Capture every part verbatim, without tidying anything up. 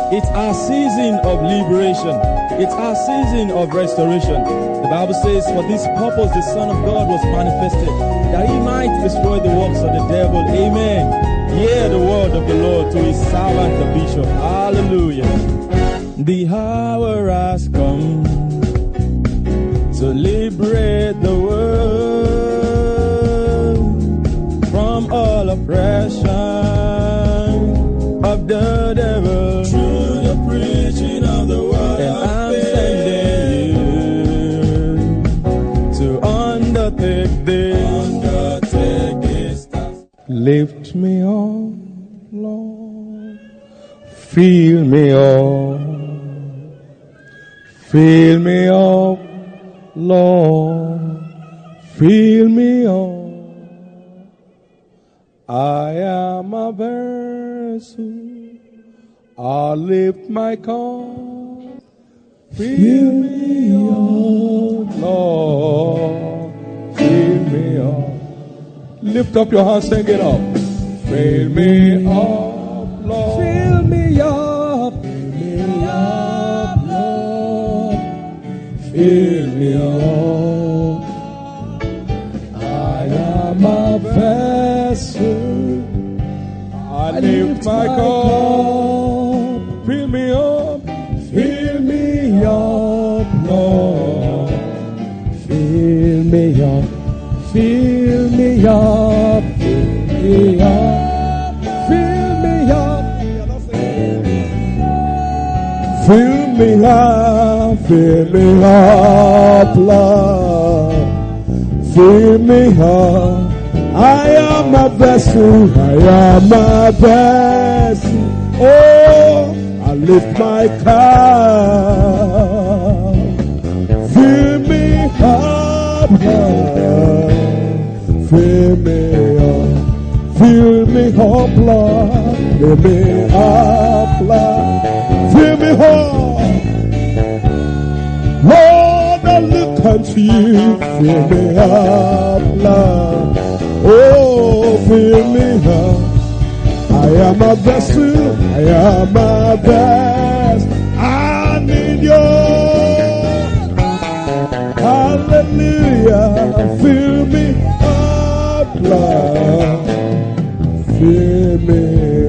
It's our season of liberation. It's our season of restoration. The Bible says, for this purpose the Son of God was manifested, that he might destroy the works of the devil. Amen. Hear the word of the Lord to his servant, the bishop. Hallelujah. The hour has come to liberate the world from all oppression of the devil. Through the preaching of the word, and I'm sending you to undertake this. Undertake this task. Lift me up, Lord. Fill me up. Fill me up, Lord. Fill me up. I am a vessel. I'll lift my cup. Fill me up, Lord. Fill me up. Lift up your hands, sing it up. Fill me up, Lord. Fill me up. Fill me up, Lord. Fill me up. I am a vessel. I lift my cup. Fill me up. Fill me up, Lord. Fill me up. Fill me up. Fill me up. Fill me up. Fill me up. Fill me up, Lord. Fill me up. I am a vessel, I am a vessel. Oh, I lift my cup. Fill me up, Lord. Fill me up. Fill me up, Lord. Fill me up, Lord. Fill me up. Lord, I look unto you. Fill me up, Lord. Oh, fill me up. I am a vessel. I am a vessel. I need you. Hallelujah. Fill me up, Lord. Fill me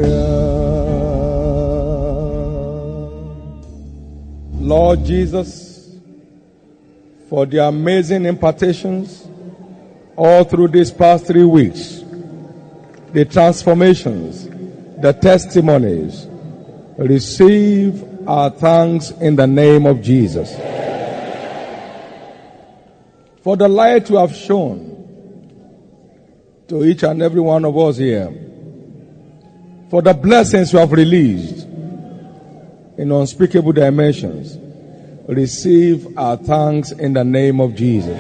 up. Lord Jesus, for the amazing impartations all through these past three weeks, the transformations, the testimonies, receive our thanks in the name of Jesus. For the light you have shown to each and every one of us here, for the blessings you have released in unspeakable dimensions, receive our thanks in the name of Jesus.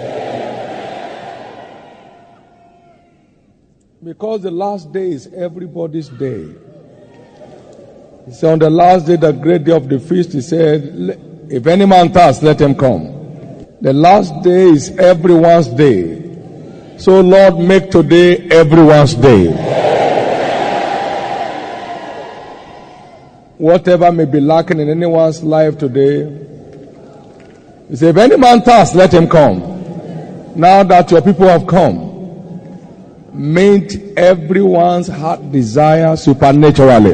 Because the last day is everybody's day. He said on the last day, the great day of the feast, he said, if any man thirst, let him come. The last day is everyone's day. So Lord, make today everyone's day. Whatever may be lacking in anyone's life today, he said, if any man thirst, let him come. Now that your people have come, meet everyone's heart desire supernaturally.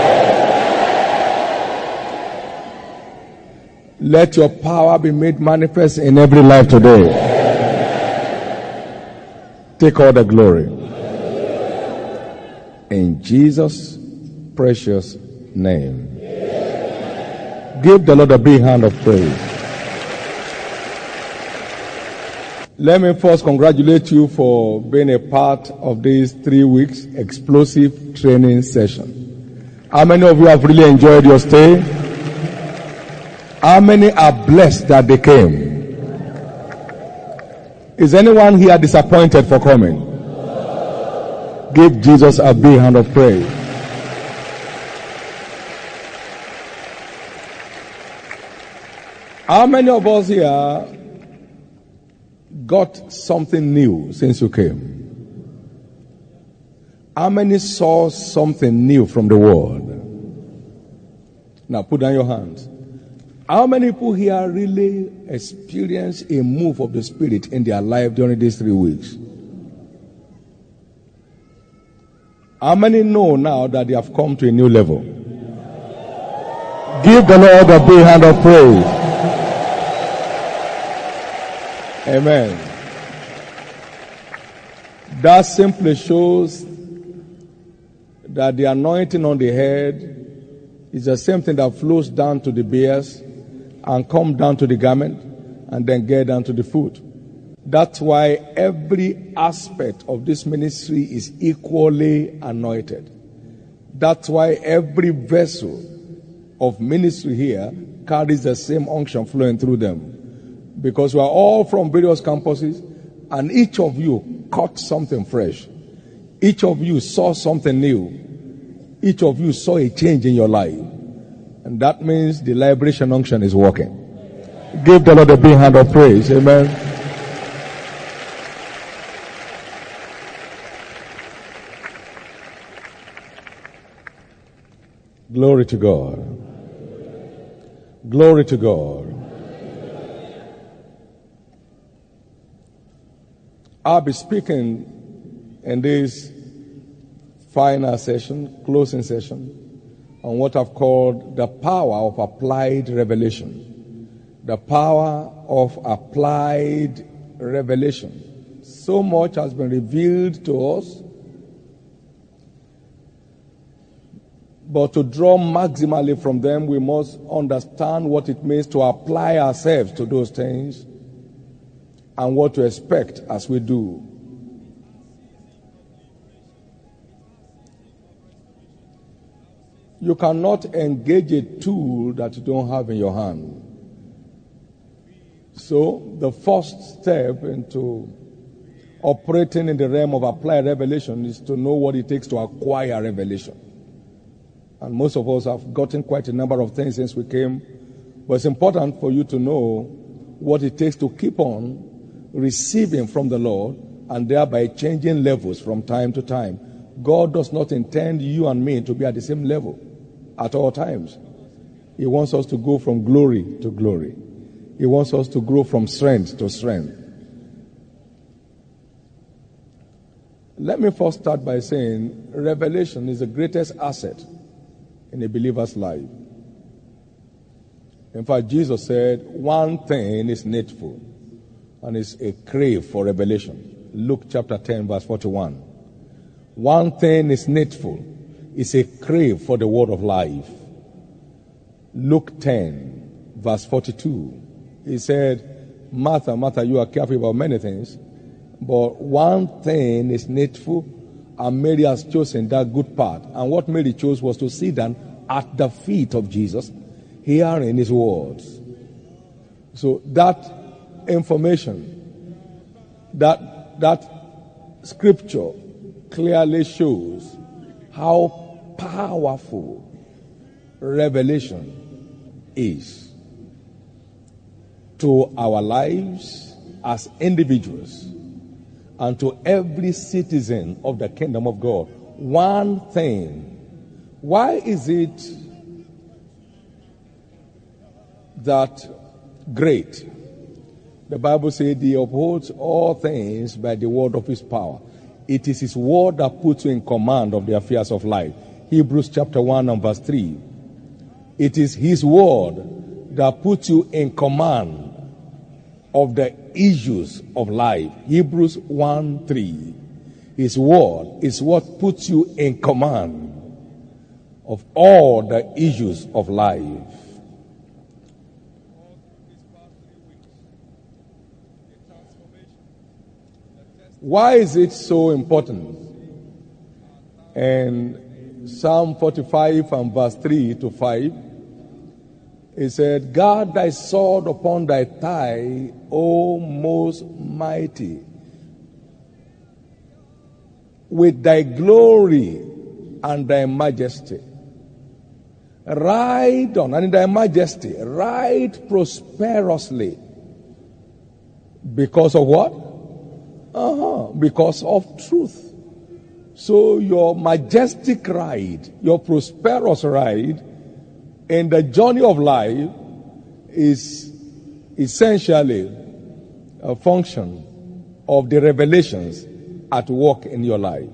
Let your power be made manifest in every life today. Take all the glory. In Jesus' precious name. Give the Lord a big hand of praise. Let me first congratulate you for being a part of this three weeks explosive training session. How many of you have really enjoyed your stay? How many are blessed that they came? Is anyone here disappointed for coming? Give Jesus a big hand of praise. How many of us here got something new since you came? How many saw something new from the Word? Now put down your hands. How many people here really experience a move of the Spirit in their life during these three weeks? How many know now that they have come to a new level? Give the Lord a big hand of praise. Amen. That simply shows that the anointing on the head is the same thing that flows down to the bears and come down to the garment and then get down to the foot. That's why every aspect of this ministry is equally anointed. That's why every vessel of ministry here carries the same unction flowing through them. Because we are all from various campuses, and each of you caught something fresh. Each of you saw something new. Each of you saw a change in your life. And that means the liberation unction is working. Give the Lord a big hand of praise. Amen. Glory to God. Glory to God. I'll be speaking in this final session, closing session, on what I've called the power of applied revelation. The power of applied revelation. So much has been revealed to us, but to draw maximally from them, we must understand what it means to apply ourselves to those things and what to expect as we do. You cannot engage a tool that you don't have in your hand. So, the first step into operating in the realm of applied revelation is to know what it takes to acquire revelation. And most of us have gotten quite a number of things since we came. But it's important for you to know what it takes to keep on receiving from the Lord and thereby changing levels from time to time. God does not intend you and me to be at the same level at all times. He wants us to go from glory to glory. He wants us to grow from strength to strength. Let me first start by saying revelation is the greatest asset in a believer's life. In fact, Jesus said one thing is needful, and it's a crave for revelation. Luke chapter ten, verse forty-one. One thing is needful. It's a crave for the word of life. Luke ten, verse forty-two. He said, Martha, Martha, you are careful about many things, but one thing is needful, and Mary has chosen that good part. And what Mary chose was to sit down at the feet of Jesus, hearing his words. So that information, that that scripture clearly shows how powerful revelation is to our lives as individuals and to every citizen of the kingdom of God. One thing. Why is it that great? The Bible says he upholds all things by the word of his power. It is his word that puts you in command of the affairs of life. Hebrews chapter one and verse three. It is his word that puts you in command of the issues of life. Hebrews one three. His word is what puts you in command of all the issues of life. Why is it so important? And Psalm forty-five and verse three to five, it said, guard thy sword upon thy thigh, O most mighty. With thy glory and thy majesty. Ride on, and in thy majesty, ride prosperously. Because of what? Uh-huh. Because of truth. So your majestic ride, your prosperous ride, in the journey of life is essentially a function of the revelations at work in your life.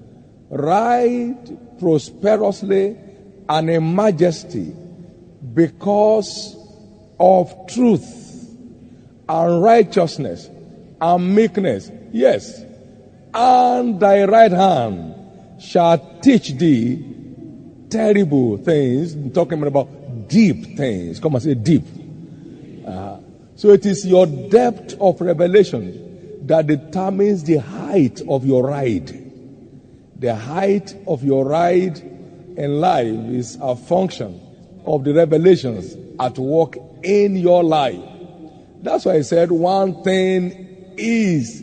Ride prosperously and in majesty because of truth and righteousness and meekness. Yes. And thy right hand shall teach thee terrible things. I'm talking about deep things. Come and say deep. Uh, so it is your depth of revelation that determines the height of your ride. The height of your ride in life is a function of the revelations at work in your life. That's why I said one thing is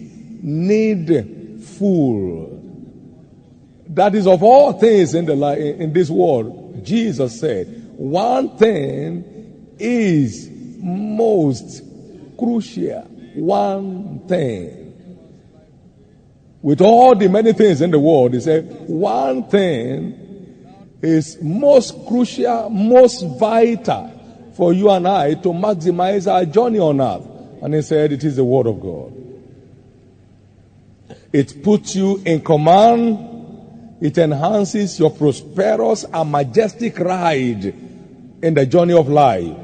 needful. That is, of all things in the li- in this world, Jesus said, one thing is most crucial. One thing. With all the many things in the world, he said, one thing is most crucial, most vital for you and I to maximize our journey on earth. And he said, it is the word of God. It puts you in command. It enhances your prosperous and majestic ride in the journey of life.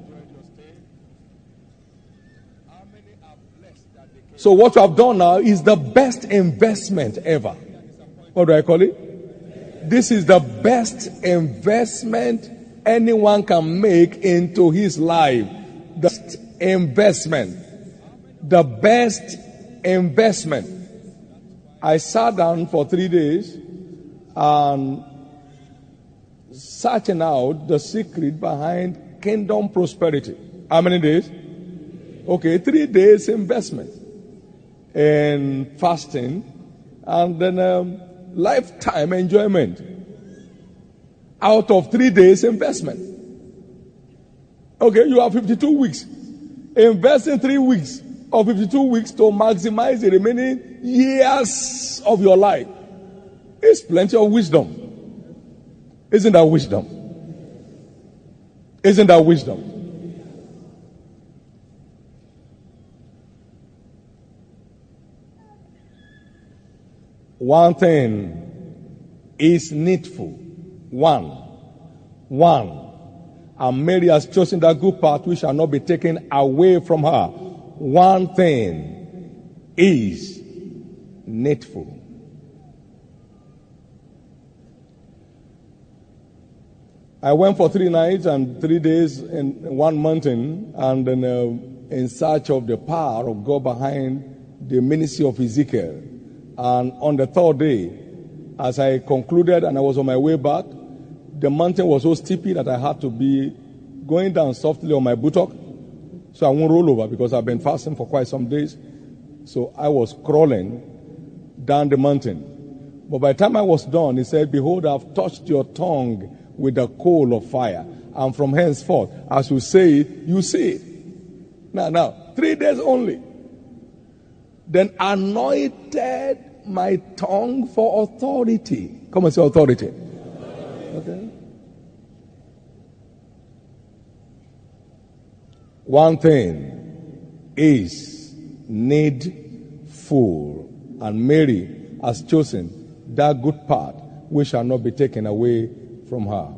So what you have done now is the best investment ever. What do I call it? This is the best investment anyone can make into his life. The best investment. The best investment. I sat down for three days and searching out the secret behind kingdom prosperity. How many days? Okay, three days investment in fasting and then um, lifetime enjoyment out of three days investment. Okay, you have fifty-two weeks. Invest in three weeks or fifty-two weeks to maximize the remaining years of your life. It's plenty of wisdom. Isn't that wisdom? Isn't that wisdom? One thing is needful. One. One. And Mary has chosen that good part which shall not be taken away from her. One thing is needful. I went for three nights and three days in one mountain and then, uh, in search of the power of God behind the ministry of Ezekiel. And on the third day, as I concluded and I was on my way back, the mountain was so steepy that I had to be going down softly on my buttock so I won't roll over because I've been fasting for quite some days. So I was crawling down the mountain. But by the time I was done, he said, behold, I've touched your tongue with the coal of fire. And from henceforth, as you say it, you see it. Now, now, three days only. Then anointed my tongue for authority. Come and say authority. Okay. One thing is needful, and Mary has chosen that good part which shall not be taken away from her.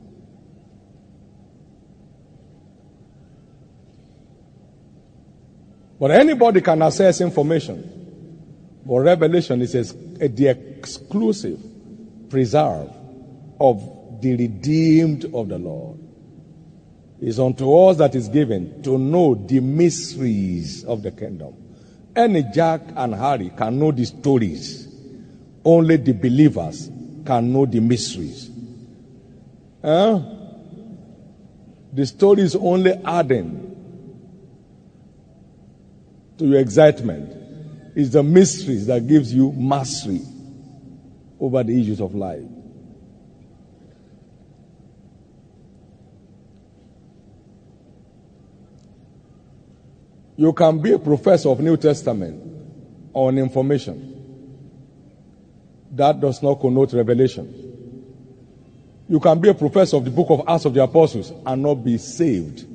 But anybody can access information. But revelation is a, the exclusive preserve of the redeemed of the Lord. It's unto us that is given to know the mysteries of the kingdom. Any Jack and Harry can know the stories. Only the believers can know the mysteries. Huh? The story is only adding to your excitement. It's the mysteries that gives you mastery over the issues of life. You can be a professor of New Testament on information. That does not connote revelation. You can be a professor of the book of Acts of the Apostles and not be saved.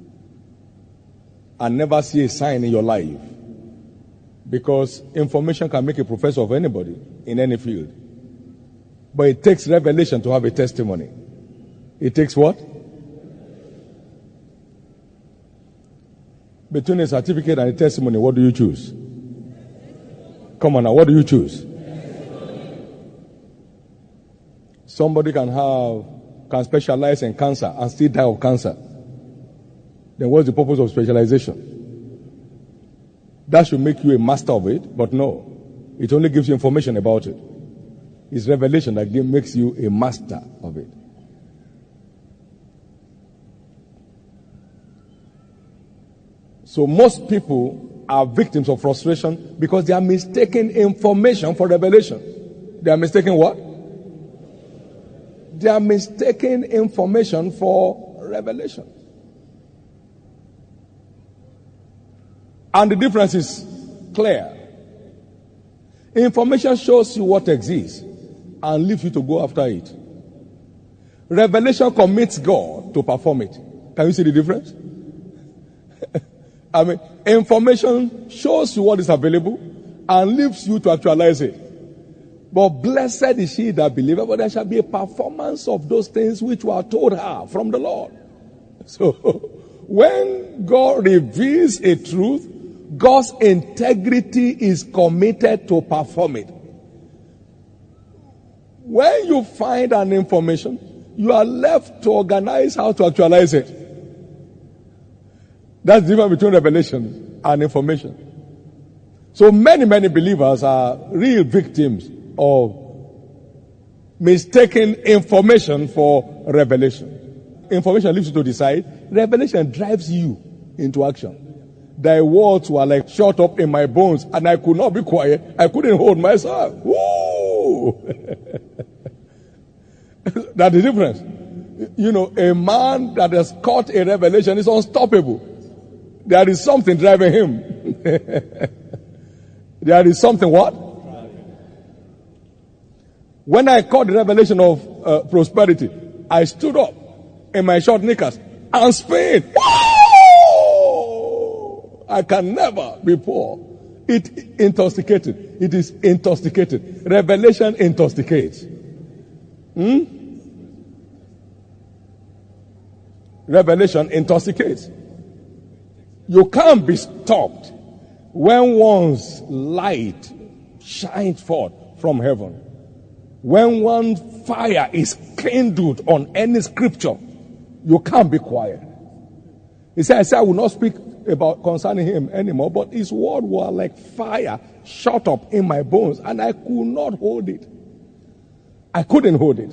And never see a sign in your life. Because information can make a professor of anybody in any field. But it takes revelation to have a testimony. It takes what? Between a certificate and a testimony, what do you choose? Come on now, what do you choose? Somebody can have, can specialize in cancer and still die of cancer. Then what's the purpose of specialization? That should make you a master of it, but no. It only gives you information about it. It's revelation that makes you a master of it. So most people are victims of frustration because they are mistaking information for revelation. They are mistaking what? They are mistaking information for revelation. And the difference is clear. Information shows you what exists and leaves you to go after it. Revelation commits God to perform it. Can you see the difference? I mean, information shows you what is available and leaves you to actualize it. But blessed is she that believeth, but there shall be a performance of those things which were told her from the Lord. So, when God reveals a truth, God's integrity is committed to perform it. When you find an information, you are left to organize how to actualize it. That's the difference between revelation and information. So many, many believers are real victims of mistaking information for revelation. Information leaves you to decide. Revelation drives you into action. Thy words were like shut up in my bones, and I could not be quiet. I couldn't hold myself. Woo! That's the difference. You know, a man that has caught a revelation is unstoppable. There is something driving him. There is something what? When I caught the revelation of uh, prosperity, I stood up in my short knickers and screamed. I can never be poor. It intoxicated. It is intoxicated. Revelation intoxicates. Hmm? Revelation intoxicates. You can't be stopped when one's light shines forth from heaven. When one fire is kindled on any scripture, you can't be quiet. He said, I said, I will not speak about concerning him anymore, but his word was like fire shut up in my bones, and I could not hold it. I couldn't hold it.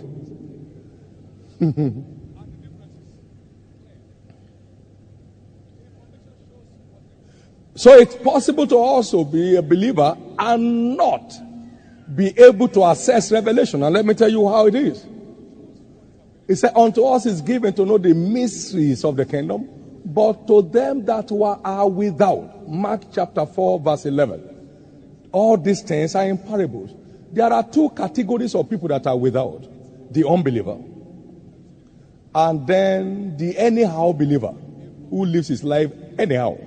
So it's possible to also be a believer and not be able to access revelation. And let me tell you how it is. It said, unto us is given to know the mysteries of the kingdom, but to them that were are without. Mark chapter four verse eleven. All these things are in parables. There are two categories of people that are without. The unbeliever. And then the anyhow believer who lives his life anyhow.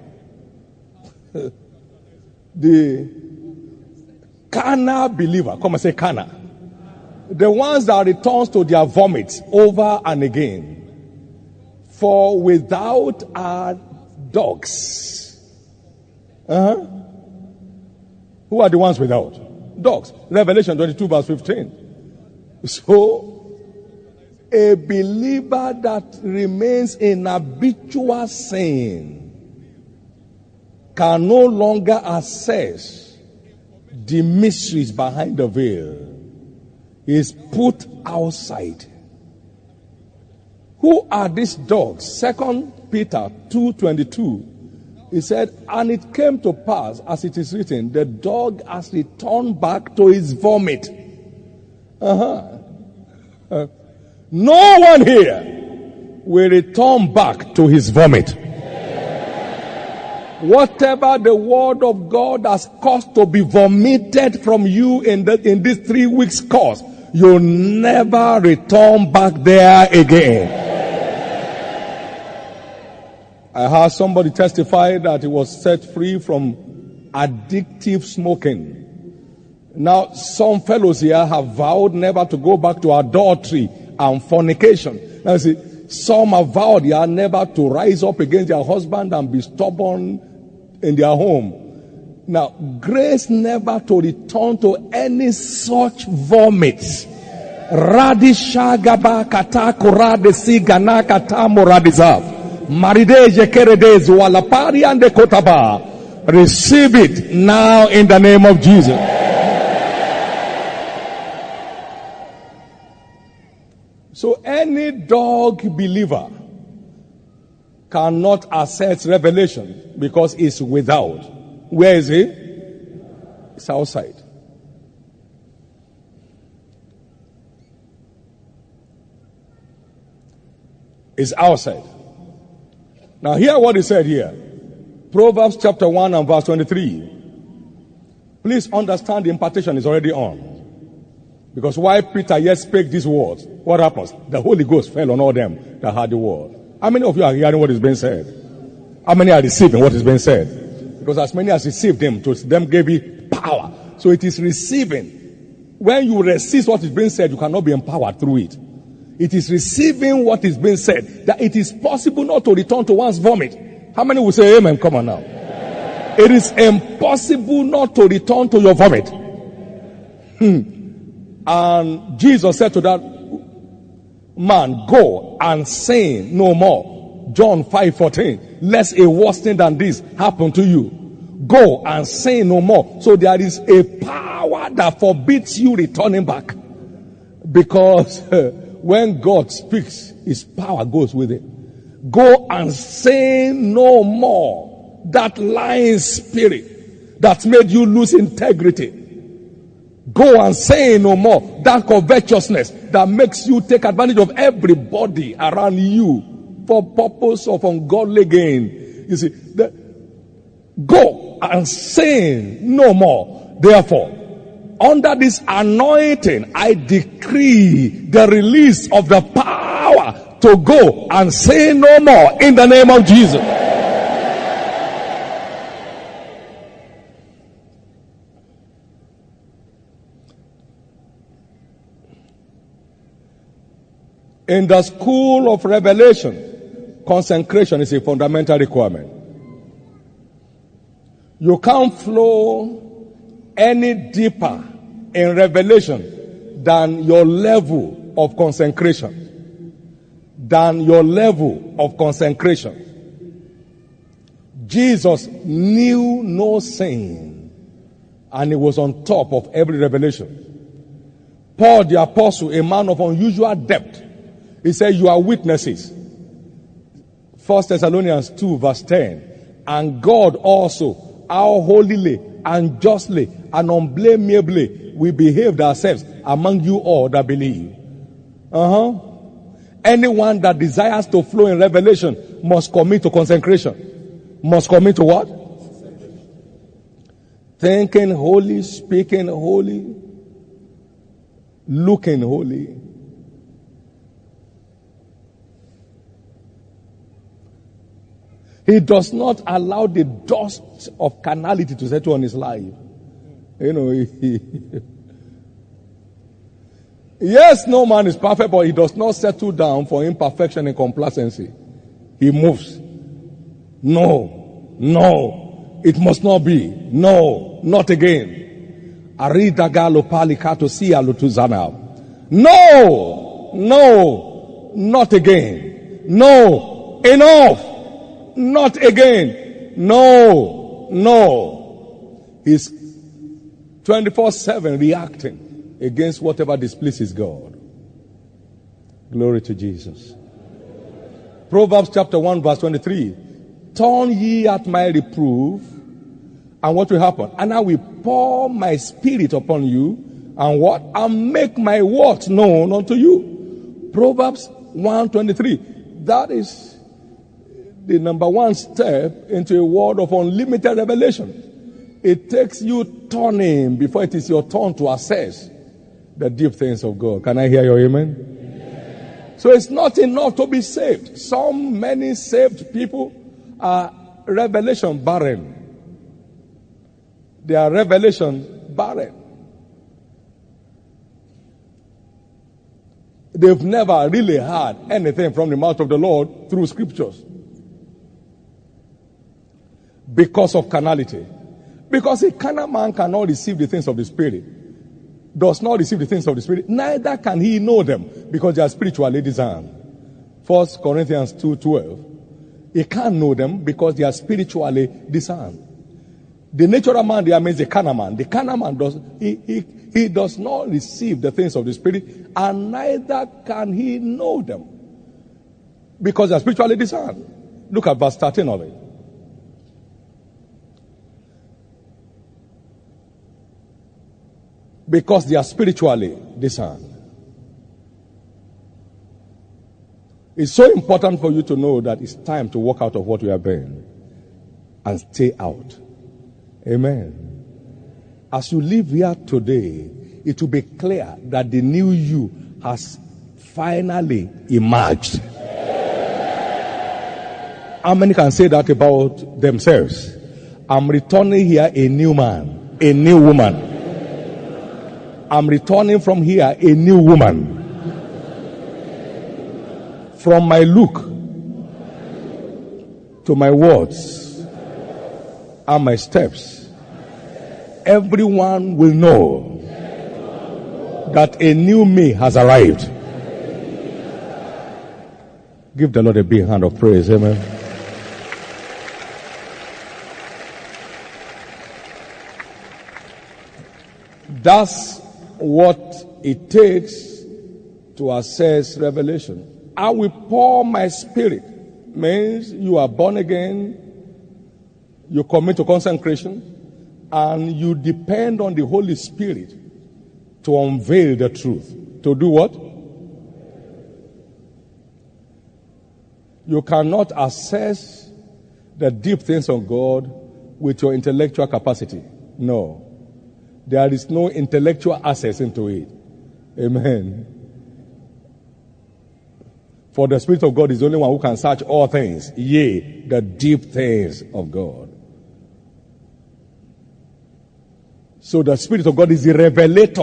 The carnal believer. Come and say carnal. The ones that returns to their vomit over and again. For without are dogs. Uh-huh. Who are the ones without? Dogs. Revelation twenty-two verse fifteen. So, a believer that remains in habitual sin can no longer access the mysteries behind the veil. He is put outside. Who are these dogs? Second Peter two twenty-two. He said, and it came to pass, as it is written, the dog has returned back to his vomit. Uh-huh. Uh, no one here will return back to his vomit. Whatever the word of God has caused to be vomited from you in, the, in this three weeks course, you'll never return back there again. I heard somebody testify that he was set free from addictive smoking. Now, some fellows here have vowed never to go back to adultery and fornication. Now, see, some have vowed here never to rise up against their husband and be stubborn in their home. Now, grace never to return to any such vomit. Radishagaba katakura de sigana katamo radizav. Marideje keredez walapari and the kotaba. Receive it now in the name of Jesus. So any dog believer cannot access revelation because it's without. Where is he? It's outside. It's outside. Now hear what he said here. Proverbs chapter one and verse twenty-three. Please understand the impartation is already on. Because while Peter yet spake these words, what happens? The Holy Ghost fell on all them that heard the word. How many of you are hearing what is being said? How many are receiving what is being said? Because as many as received him, to them gave he power. So it is receiving. When you resist what is being said, you cannot be empowered through it. It is receiving what is being said, that it is possible not to return to one's vomit. How many will say amen? Come on now. It is impossible not to return to your vomit. Hmm. And Jesus said to that man, go and sin no more. John five fourteen. Lest a worse thing than this happen to you. Go and sin no more. So there is a power that forbids you returning back. Because uh, when God speaks, his power goes with it. Go and sin no more. That lying spirit that made you lose integrity. Go and say no more. That covetousness that makes you take advantage of everybody around you for purpose of ungodly gain. You see, the, go and sin no more. Therefore, under this anointing, I decree the release of the power to go and say no more in the name of Jesus. In the school of revelation, consecration is a fundamental requirement. You can't flow any deeper in revelation than your level of consecration. Than your level of consecration. Jesus knew no sin, and he was on top of every revelation. Paul the apostle, a man of unusual depth, he said, you are witnesses. First Thessalonians two verse ten. And God also, how holily and justly and unblameably we behaved ourselves among you all that believe. Uh-huh. Anyone that desires to flow in revelation must commit to consecration. Must commit to what? Thinking holy, speaking holy, looking holy. He does not allow the dust of carnality to settle on his life. You know, he, he, yes, no man is perfect, but he does not settle down for imperfection and complacency. He moves. No, no, it must not be. No, not again. No, no, not again. No, enough. Not again. No. No. He's twenty-four seven reacting against whatever displeases God. Glory to Jesus. Proverbs chapter one verse twenty-three. Turn ye at my reproof, and what will happen? And I will pour my spirit upon you, and what? And make my words known unto you. Proverbs one twenty-three. That is the number one step into a world of unlimited revelation. It takes you turning before it is your turn to access the deep things of God. Can I hear your amen? Amen. So it's not enough to be saved. Some many saved people are revelation barren. They are revelation barren. They've never really heard anything from the mouth of the Lord through scriptures. Because of carnality. Because a carnal man cannot receive the things of the Spirit. Does not receive the things of the Spirit. Neither can he know them, because they are spiritually discerned. First Corinthians two twelve. He can't know them because they are spiritually discerned. The natural man there means the carnal man. The carnal man does he, he, he does not receive the things of the Spirit, and neither can he know them, because they are spiritually discerned. Look at verse thirteen of it. Because they are spiritually discerned. It's so important for you to know that it's time to walk out of what you have been and stay out. Amen. As you live here today, it will be clear that the new you has finally emerged. How many can say that about themselves? I'm returning here a new man, a new woman. I'm returning from here a new woman. From my look to my words and my steps, everyone will know that a new me has arrived. Give the Lord a big hand of praise. Amen. That's what it takes to assess revelation. I will pour my spirit means you are born again, you commit to consecration, and you depend on the Holy Spirit to unveil the truth. To do what? You cannot assess the deep things of God with your intellectual capacity. No. There is no intellectual access into it. Amen. For the Spirit of God is the only one who can search all things, yea, the deep things of God. So the Spirit of God is the revelator.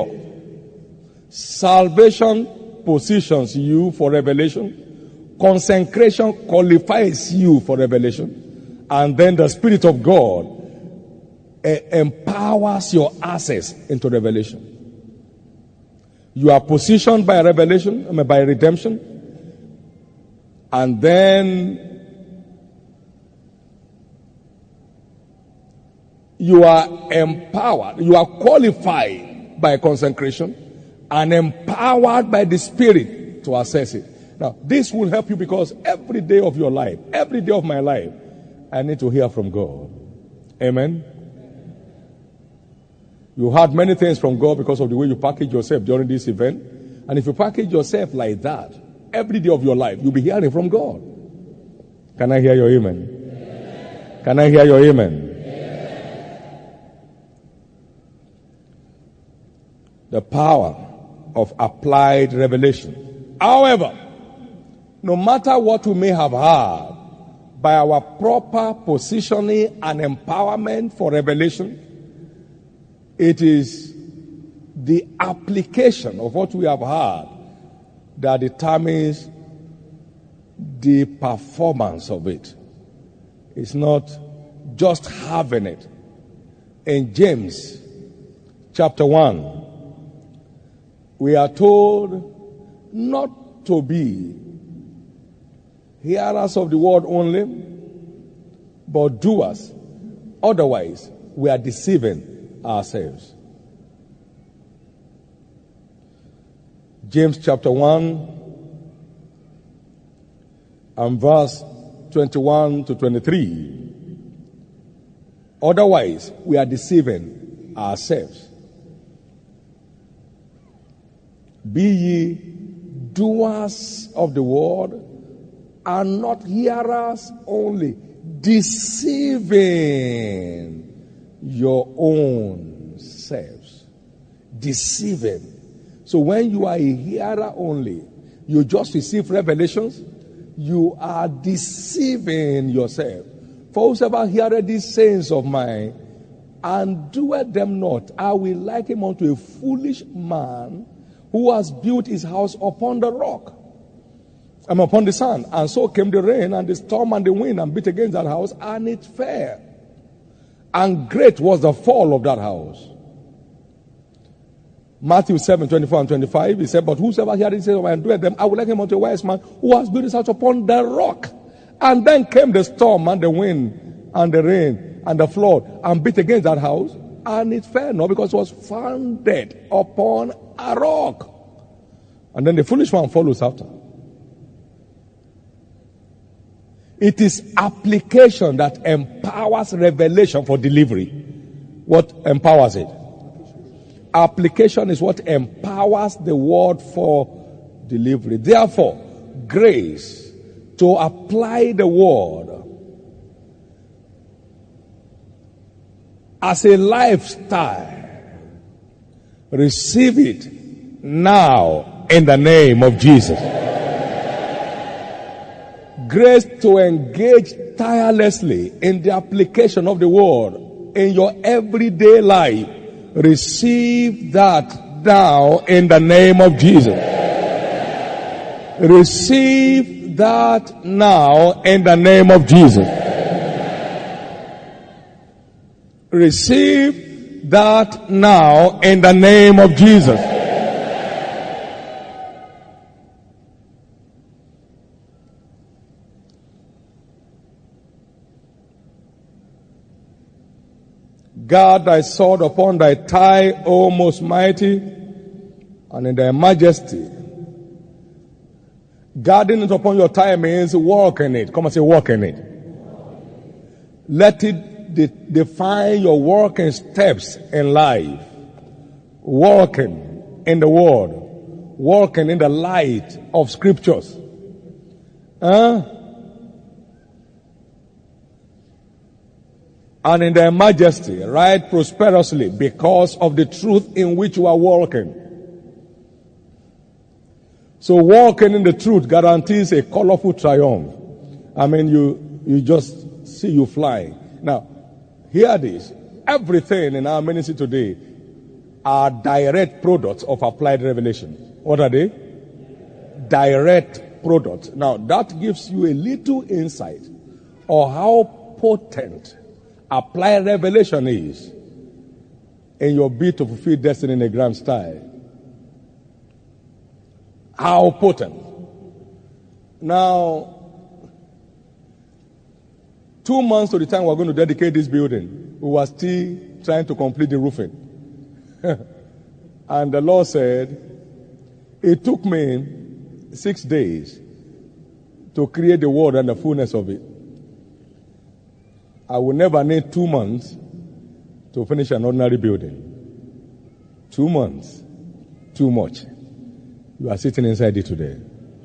Salvation positions you for revelation. Consecration qualifies you for revelation. And then the Spirit of God empowers your access into revelation. You are positioned by revelation, I mean by redemption, and then you are empowered, you are qualified by consecration and empowered by the Spirit to access it. Now, this will help you because every day of your life, every day of my life, I need to hear from God. Amen. You heard many things from God because of the way you package yourself during this event. And if you package yourself like that, every day of your life, you'll be hearing from God. Can I hear your amen? Amen. Can I hear your amen? Amen? The power of applied revelation. However, no matter what we may have heard, by our proper positioning and empowerment for revelation, it is the application of what we have heard that determines the performance of it. It's not just having it. In James chapter one, we are told not to be hearers of the word only, but doers. Otherwise, we are deceiving ourselves. James chapter one and verse twenty-one to twenty-three. Otherwise, we are deceiving ourselves. Be ye doers of the word and not hearers only, deceiving your own selves. Deceiving. So when you are a hearer only, you just receive revelations, you are deceiving yourself. For whosoever heareth these sayings of mine, and doeth them not, I will liken him unto a foolish man who has built his house upon the rock, and upon the sand. And so came the rain, and the storm, and the wind, and beat against that house, and it fell. And great was the fall of that house. Matthew seven, twenty-four and twenty-five, he said, but whosoever heareth these sayings of mine, and doeth them, I will liken him unto a wise man who has built his house upon the rock. And then came the storm, and the wind, and the rain, and the flood, and beat against that house, and it fell not, because it was founded upon a rock. And then the foolish man follows after. It is application that empowers revelation for delivery. What empowers it? Application is what empowers the word for delivery. Therefore, grace to apply the word as a lifestyle, receive it now in the name of Jesus. Grace to engage tirelessly in the application of the word in your everyday life. Receive that now in the name of Jesus. Receive that now in the name of Jesus. Receive that now in the name of Jesus. Guard thy sword upon thy thigh, O most mighty, and in thy majesty. Guarding it upon your thigh means walk in it. Come and say, walk in it. Let it de- define your walking steps in life. Walking in the word. Walking in the light of scriptures. Huh? And in their majesty, ride prosperously because of the truth in which you are walking. So walking in the truth guarantees a colorful triumph. I mean, you, you just see you flying. Now, hear this. Everything in our ministry today are direct products of applied revelation. What are they? Direct products. Now, that gives you a little insight on how potent applied revelation is in your bid to fulfill destiny in a grand style. How potent. Now, two months to the time we're going to dedicate this building, we were still trying to complete the roofing. And the Lord said, it took me six days to create the word and the fullness of it. I will never need two months to finish an ordinary building. Two months. Too much. You are sitting inside it today.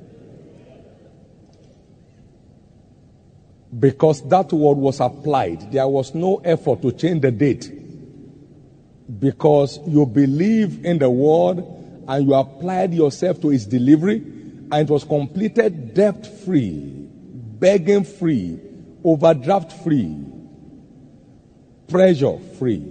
Because that word was applied, there was no effort to change the date. Because you believe in the word and you applied yourself to its delivery, and it was completed debt-free, begging-free, overdraft-free, pressure-free.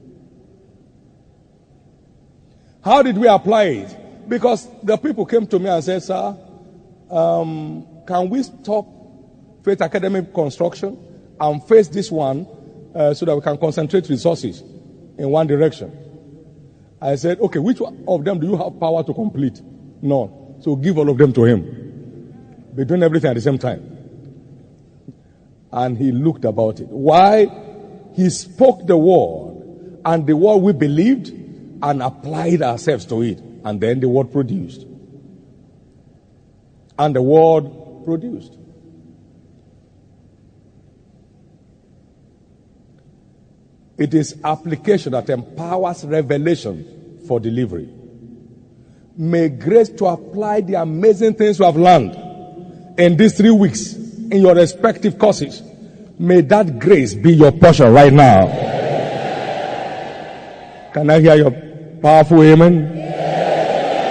How did we apply it? Because the people came to me and said, sir, um, can we stop Faith Academy construction and face this one uh, so that we can concentrate resources in one direction? I said, okay, which one of them do you have power to complete? None. So give all of them to him. Be doing everything at the same time. And he looked about it. Why? He spoke the word, and the word we believed and applied ourselves to it. And then the word produced. And the word produced. It is application that empowers revelation for delivery. May grace to apply the amazing things you have learned in these three weeks in your respective courses. May that grace be your portion right now. Can I hear your powerful amen?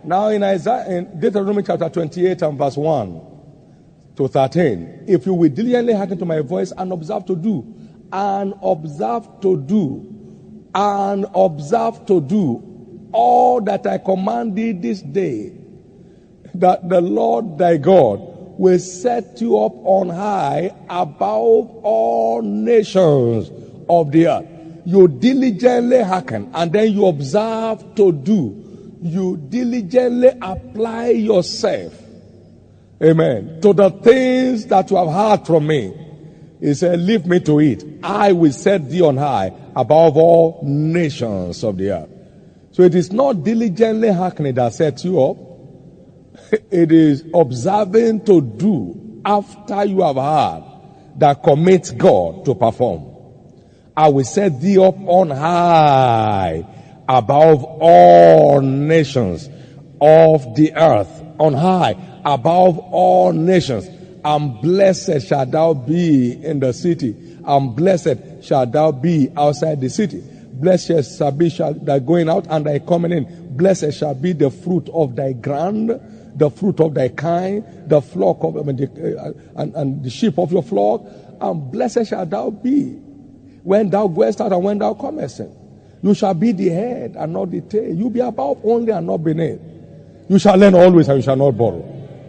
Now in Isaiah, in Deuteronomy chapter twenty-eight and verse one to thirteen, if you will diligently hearken to my voice and observe to do, and observe to do, and observe to do all that I command thee this day, that the Lord thy God will set you up on high above all nations of the earth. You diligently hearken, and then you observe to do. You diligently apply yourself, amen, to the things that you have heard from me. He said, leave me to it. I will set thee on high above all nations of the earth. So it is not diligently hearkening that sets you up. It is observing to do after you have heard that commits God to perform. I will set thee up on high above all nations of the earth, on high above all nations. And blessed shall thou be in the city, and blessed shall thou be outside the city. Blessed shall be shall thy going out and thy coming in. Blessed shall be the fruit of thy ground, the fruit of thy kind, the flock of I mean, the, uh, and, and the sheep of your flock. And blessed shall thou be when thou goest out and when thou comest in. You shall be the head and not the tail. You be above only and not beneath. You shall lend always and you shall not borrow.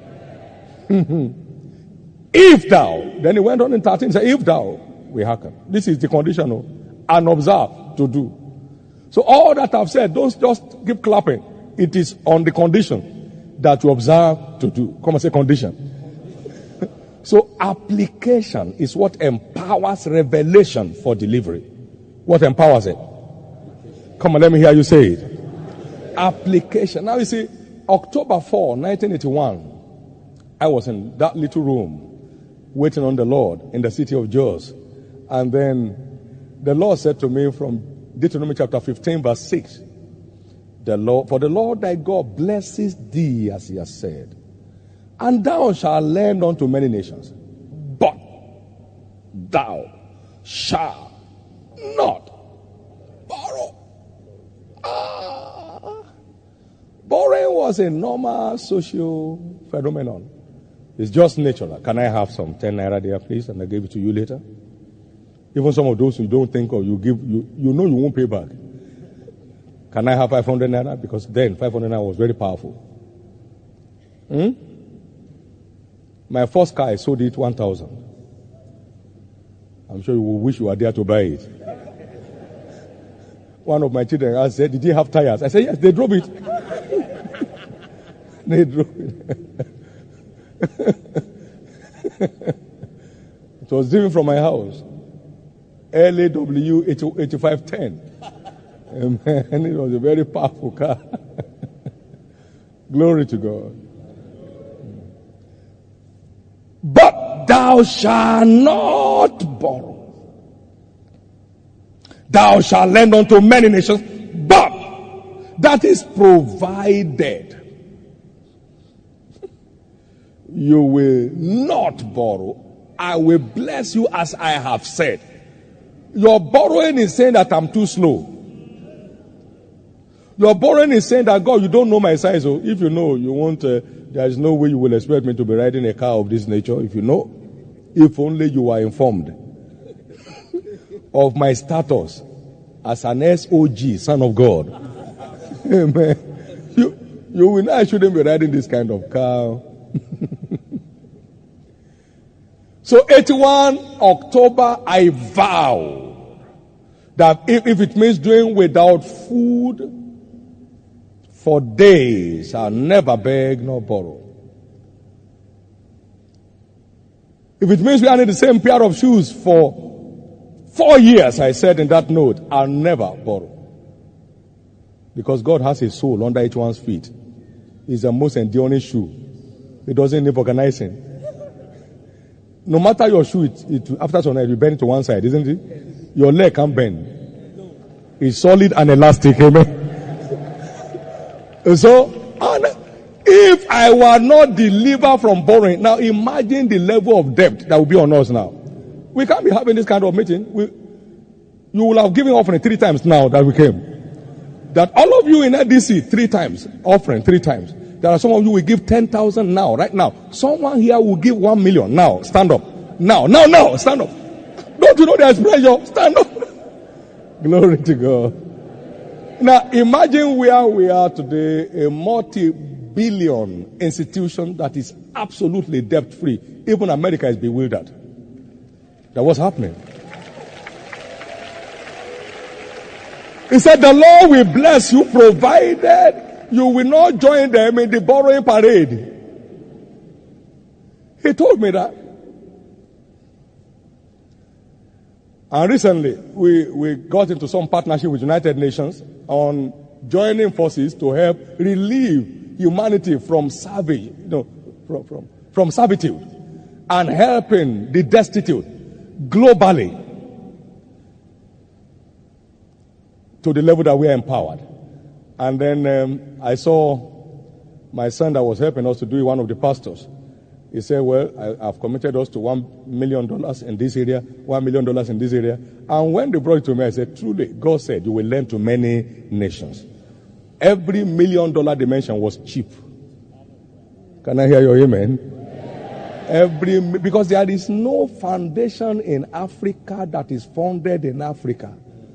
If thou, then he went on in thirteen, said, if thou, we hearken. This is the condition, oh, and observe to do. So all that I've said, don't just keep clapping. It is on the condition that you observe to do. Come and say condition. So application is what empowers revelation for delivery. What empowers it? Come on, let me hear you say it. Application. Now you see, October fourth, nineteen eighty-one, I was in that little room waiting on the Lord in the city of Jos. And then the Lord said to me from Deuteronomy chapter fifteen, verse six, the Lord, for the Lord thy God blesses thee as he has said, and thou shalt lend unto many nations, but thou shalt not borrow. Ah. Borrowing was a normal social phenomenon. It's just natural. Can I have some ten naira there, please? And I give it to you later. Even some of those you don't think of, you give, you, you know you won't pay back. Can I have five hundred naira? Because then five hundred naira was very powerful. Hmm? My first car, I sold it one thousand. I'm sure you will wish you were there to buy it. One of my children asked, said, did he have tires? I said, yes, they drove it. They drove it. It was driven from my house. L A W eighty-five ten. And it was a very powerful car. Glory to God. But thou shalt not borrow. Thou shalt lend unto many nations, but that is provided you will not borrow. I will bless you as I have said. Your borrowing is saying that I'm too slow. Your borrowing is saying that, God, you don't know my size. So if you know, you won't, uh, there is no way you will expect me to be riding a car of this nature. If you know, if only you are informed of my status as an S O G, son of God. Amen. You, you will know I shouldn't be riding this kind of car. So eighty-one October, I vow that if, if it means doing without food for days, I'll never beg nor borrow. If it means we are in the same pair of shoes for four years, I said in that note, I'll never borrow. Because God has a soul under each one's feet. It's the most enduring shoe. It doesn't need organizing. No matter your shoe, it, it, after some time, you bend to one side, isn't it? Your leg can't bend. It's solid and elastic, amen. So, and if I were not delivered from borrowing, now imagine the level of debt that will be on us now. We can't be having this kind of meeting. We, you will have given offering three times now that we came. That all of you in A D C, three times, offering three times. There are some of you will give ten thousand now, right now. Someone here will give one million now. Stand up. Now, now, now, stand up. Don't you know there's pressure? Stand up. Glory to God. Now, imagine where we are today, a multi-billion institution that is absolutely debt-free. Even America is bewildered. That was happening. He said, the Lord will bless you provided you will not join them in the borrowing parade. He told me that. And recently, we, we got into some partnership with United Nations on joining forces to help relieve humanity from savage, you know, from, from, from servitude and helping the destitute globally to the level that we are empowered. And then um, I saw my son that was helping us to do it, one of the pastors. He said, well, I, I've committed us to one million dollars in this area, one million dollars in this area. And when they brought it to me, I said, truly, God said, you will lend to many nations. Every million dollar dimension was cheap. Can I hear your amen? Every, because there is no foundation in Africa that is founded in Africa.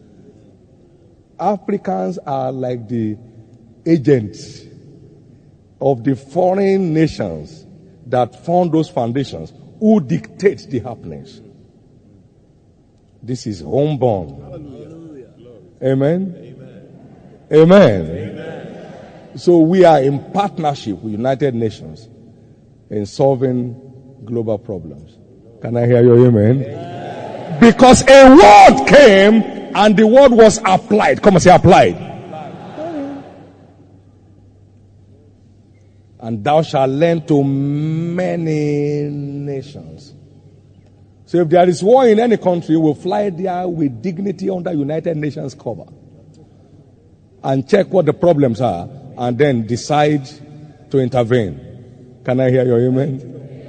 Africans are like the agents of the foreign nations that found those foundations, who dictate the happenings. This is homeborn. Amen? Amen. Amen. Amen. So we are in partnership with United Nations in solving global problems. Can I hear your amen? Amen. Because a word came and the word was applied. Come and say applied. And thou shalt lend to many nations. So if there is war in any country, we'll fly there with dignity under United Nations cover. And check what the problems are. And then decide to intervene. Can I hear your amen?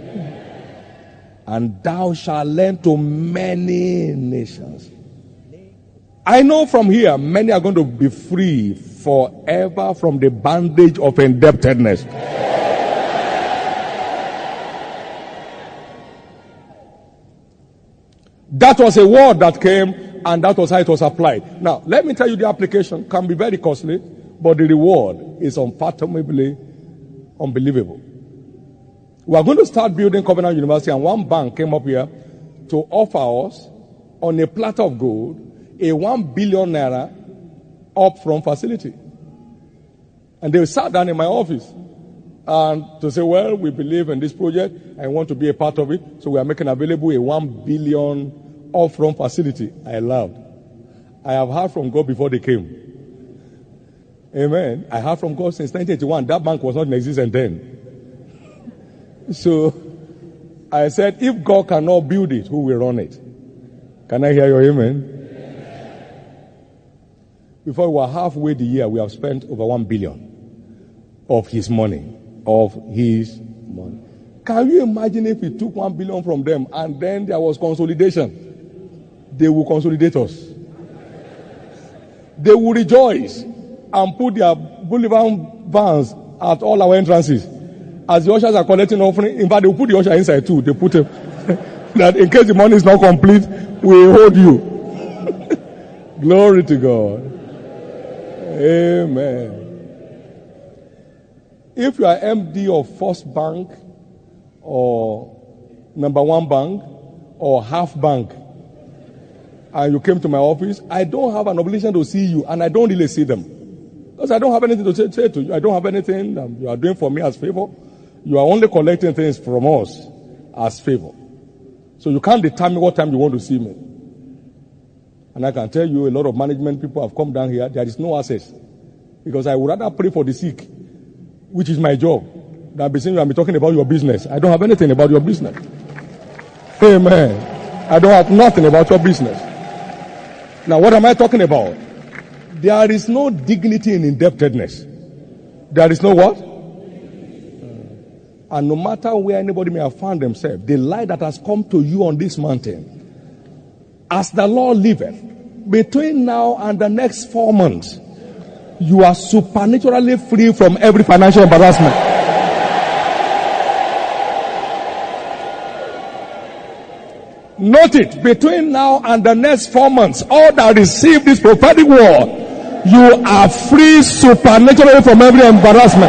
And thou shalt lend to many nations. I know from here, many are going to be free forever from the bondage of indebtedness. That was a word that came, and that was how it was applied. Now, let me tell you, the application can be very costly, but the reward is unfathomably unbelievable. We are going to start building Covenant University, and one bank came up here to offer us, on a platter of gold, a one billion naira upfront facility. And they sat down in my office and to say, well, we believe in this project and want to be a part of it, so we are making available a one billion upfront facility. I laughed. I have heard from God before they came. Amen. I heard from God since nineteen eighty-one. That bank was not in existence then. So I said, if God cannot build it, who will run it? Can I hear your amen? Before we were halfway the year, we have spent over one billion of his money. Of his money. Can you imagine if we took one billion from them and then there was consolidation? They will consolidate us. They will rejoice and put their boulevard vans at all our entrances. As the ushers are collecting offering, in fact, they will put the usher inside too. They put him that in case the money is not complete, we hold you. Glory to God. Amen. If you are M D of First Bank or Number One Bank or Half Bank and you came to my office, I don't have an obligation to see you, and I don't really see them. Because I don't have anything to say, say to you. I don't have anything um, you are doing for me as favor. You are only collecting things from us as favor. So you can't determine what time you want to see me. And I can tell you, a lot of management people have come down here. There is no access. Because I would rather pray for the sick, which is my job, than be saying you and be talking about your business. I don't have anything about your business. Amen. I don't have nothing about your business. Now, what am I talking about? There is no dignity in indebtedness. There is no what? And no matter where anybody may have found themselves, the light that has come to you on this mountain, as the Lord liveth, between now and the next four months, You are supernaturally free from every financial embarrassment. Note it, between now and the next four months, all that receive this prophetic word, you are free supernaturally from every embarrassment.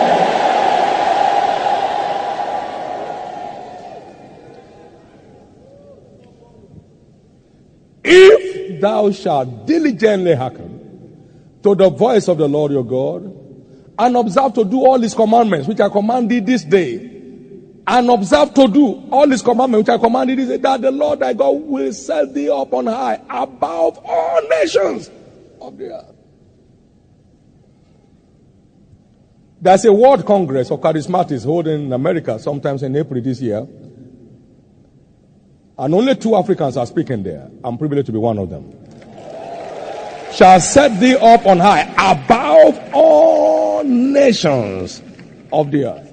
If thou shalt diligently hearken to the voice of the Lord your God, and observe to do all his commandments, which I command thee this day, and observe to do all his commandments, which I command thee this day, that the Lord thy God will set thee up on high above all nations of the earth. There's a World Congress of Charismatics holding in America sometimes in April this year. And only two Africans are speaking there. I'm privileged to be one of them. Shall set thee up on high above all nations of the earth.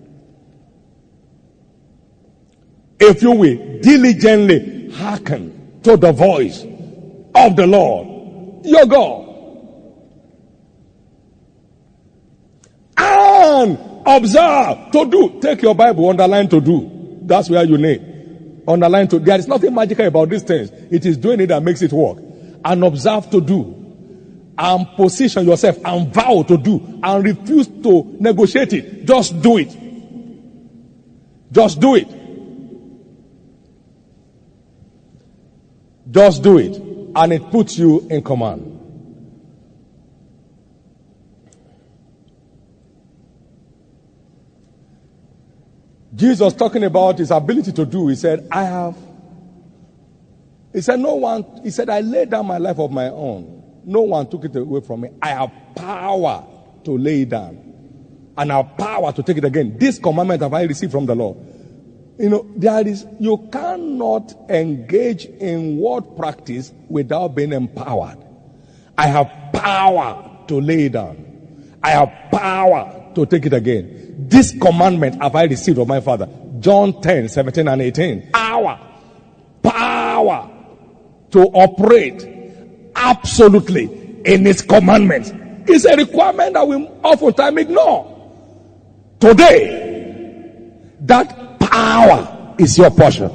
If you will diligently hearken to the voice of the Lord your God, and observe to do. Take your Bible, underline to do. That's where you need. Underline to. There is nothing magical about these things. It is doing it that makes it work. And observe to do. And position yourself and vow to do. And refuse to negotiate it. Just do it. Just do it. Just do it. And it puts you in command. Jesus talking about his ability to do, he said, I have, he said, no one, he said, I laid down my life of my own. No one took it away from me. I have power to lay it down. And I have power to take it again. This commandment have I received from the Lord. You know, there is, you cannot engage in word practice without being empowered. I have power to lay it down. I have power to take it again. This commandment have I received of my Father. John ten, seventeen and eighteen. Power. Power to operate absolutely in his commandments is a requirement that we oftentimes ignore. Today, that power is your portion.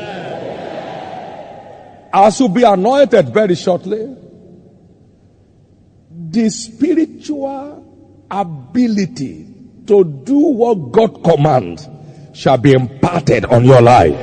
As you be anointed very shortly, the spiritual ability to do what God commands shall be imparted on your life.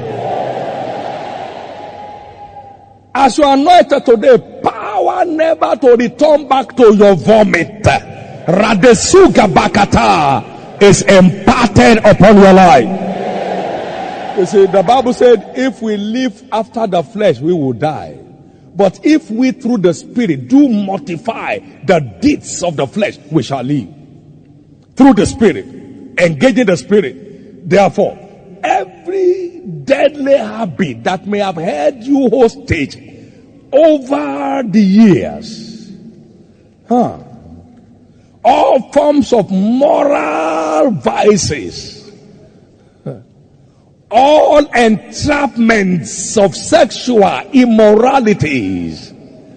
As you are anointed today, power never to return back to your vomit, Radesuga Bakata, is imparted upon your life. You see, the Bible said, if we live after the flesh, we will die. But if we through the Spirit do mortify the deeds of the flesh, we shall live. Through the Spirit, engaging the Spirit. Therefore, every deadly habit that may have held you hostage over the years, huh? All forms of moral vices, all entrapments of sexual immoralities,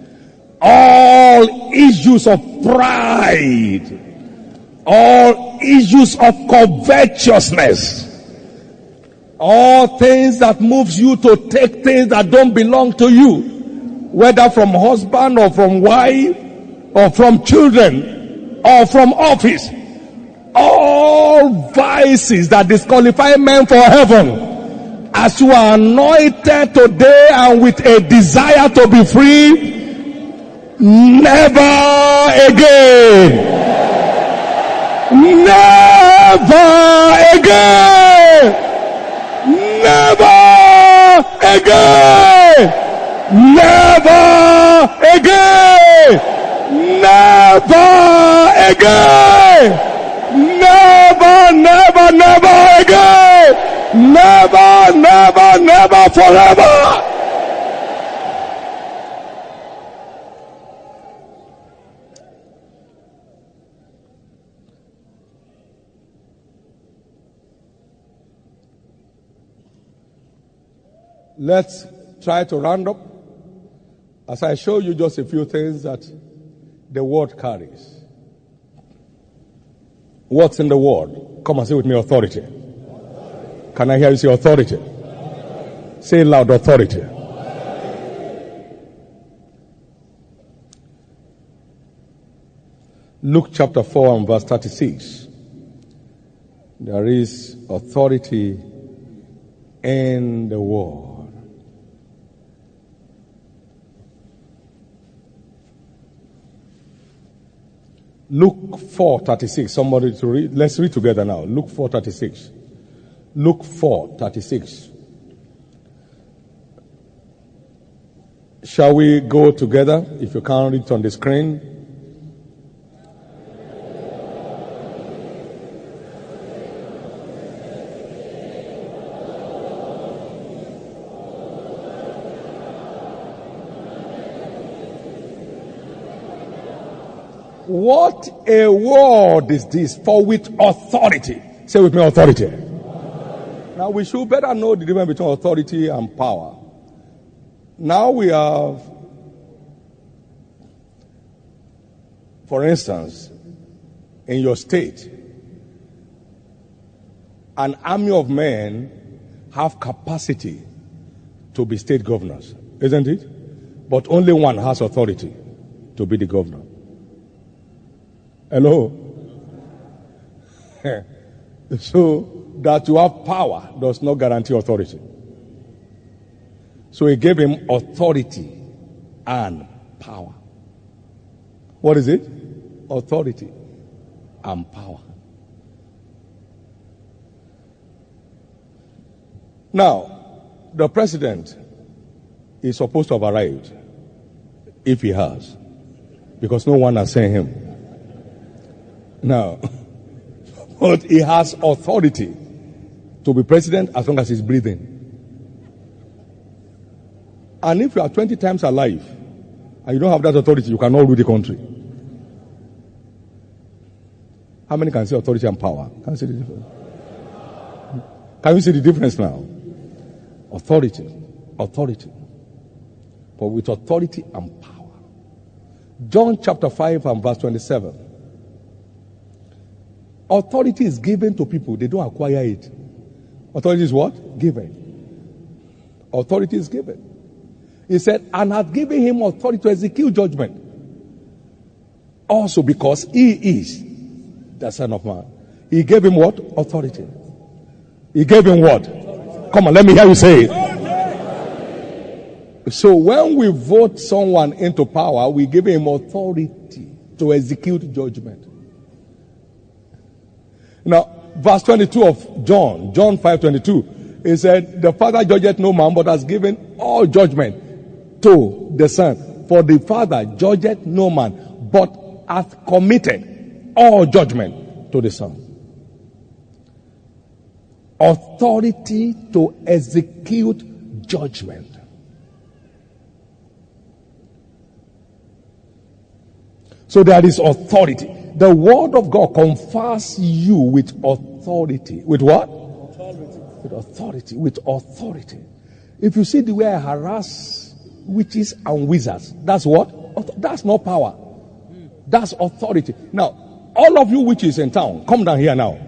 all issues of pride, all issues of covetousness, all things that moves you to take things that don't belong to you, whether from husband or from wife or from children or from office, all vices that disqualify men for heaven. As you are anointed today and with a desire to be free, never again. Never again. Never again. Never again. Never again. Never, never, never again. Never, never, never, forever. Let's try to round up as I show you just a few things that the word carries. What's in the word? Come and say with me, authority. Can I hear you say authority? Say loud, authority. Luke chapter four and verse thirty-six. There is authority in the word. Luke four thirty-six. Somebody to read. Let's read together now. Luke four thirty-six. Luke four thirty-six. Shall we go together? If you can't read it on the screen. What a word is this? For with authority. Say with me, authority. Now we should better know the difference between authority and power. Now we have, for instance, in your state, an army of men have capacity to be state governors, isn't it? But only one has authority to be the governor. Hello? So that you have power does not guarantee authority. So he gave him authority and power. What is it? Authority and power. Now, the president is supposed to have arrived, if he has, because no one has seen him. Now, but he has authority to be president as long as he's breathing. And if you are twenty times alive and you don't have that authority, you cannot rule the country. How many can say authority and power? Can you see the difference? Can you see the difference now? Authority, authority, but with authority and power. John chapter five and verse twenty-seven. Authority is given to people, they don't acquire it. Authority is what? Given. Authority is given. He said, and hath given him authority to execute judgment. Also because he is the Son of Man. He gave him what? Authority. He gave him what? Come on, let me hear you say it. So when we vote someone into power, we give him authority to execute judgment. Now, verse twenty-two of John, John five twenty-two, he said, the Father judgeth no man, but has given all judgment to the Son. For the Father judgeth no man, but hath committed all judgment to the Son. Authority to execute judgment. So there is authority. The word of God confers you with authority. With what? Authority. With authority. With authority. If you see the way I harass witches and wizards, that's what? That's not power. That's authority. Now, all of you witches in town, come down here now.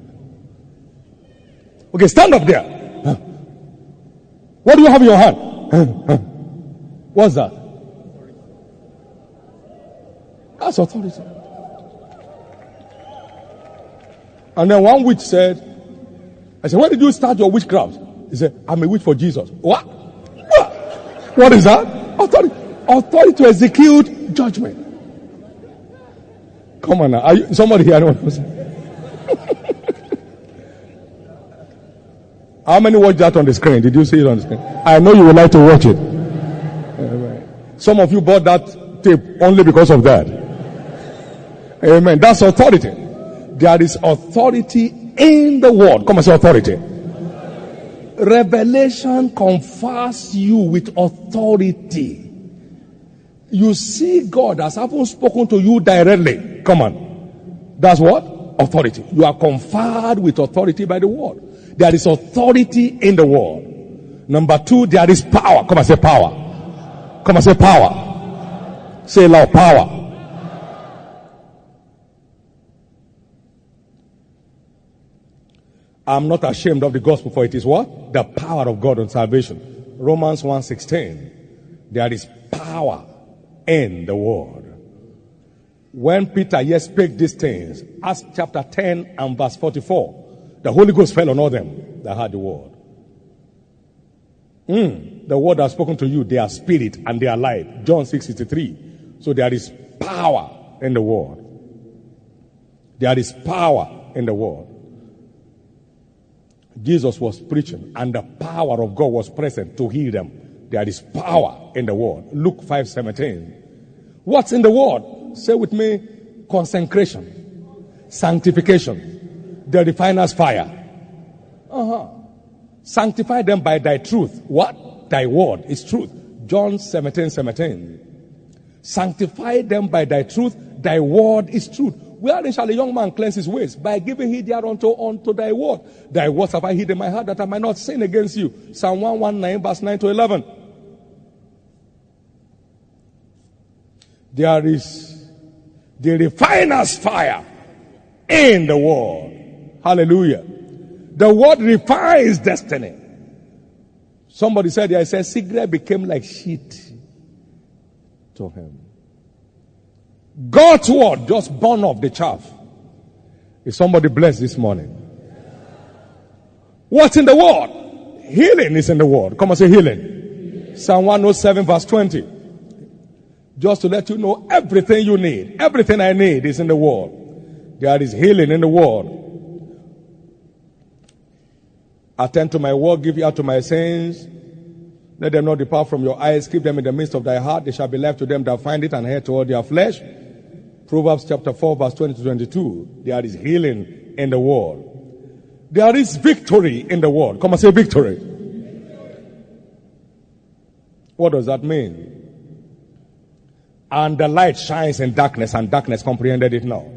Okay, stand up there. What do you have in your hand? What's that? That's authority. And then one witch said, I said, when did you start your witchcraft? He said, I'm a witch for Jesus. What? What, what is that? Authority. Authority to execute judgment. Come on now. Are you, somebody here? I don't know. How many watched that on the screen? Did you see it on the screen? I know you would like to watch it. Amen. Some of you bought that tape only because of that. Amen. That's authority. There is authority in the word. Come and say authority. Revelation confers you with authority. You see God as having spoken to you directly. Come on. That's what? Authority. You are conferred with authority by the word. There is authority in the word. Number two, there is power. Come and say power. Come and say power. Say loud, power. I'm not ashamed of the gospel, for it is what? The power of God on salvation. Romans one sixteen. There is power in the word. When Peter yet spake these things, Acts chapter ten and verse forty-four, the Holy Ghost fell on all them that heard the word. Mm, the word has spoken to you, they are spirit and they are life. John six sixty-three. So there is power in the word. There is power in the word. Jesus was preaching and the power of God was present to heal them. There is power in the word. Luke five seventeen. What's in the word? Say with me, consecration, sanctification, the refiner's fire. Uh-huh. Sanctify them by thy truth. What? Thy word is truth. John seventeen seventeen. Sanctify them by thy truth. Thy word is truth. Wherein shall a young man cleanse his ways? By giving heed thereunto unto thy word. Thy words have I hid in my heart, that I might not sin against you. Psalm one nineteen, verse nine to eleven. There is the refiner's fire in the word. Hallelujah. The word refines destiny. Somebody said, I said, cigarette became like shit to him. God's word just burn off the chaff. Is somebody blessed this morning? What's in the word? Healing is in the word. Come on, say healing. Psalm one oh seven verse twenty. Just to let you know, everything you need, everything I need is in the word. There is healing in the word. Attend to my word, give ear to my sayings. Let them not depart from your eyes. Keep them in the midst of thy heart. They shall be left to them that find it, and head to all their flesh. Proverbs chapter four, verse twenty to twenty-two. There is healing in the word. There is victory in the word. Come and say victory. What does that mean? And the light shines in darkness, and darkness comprehended it not.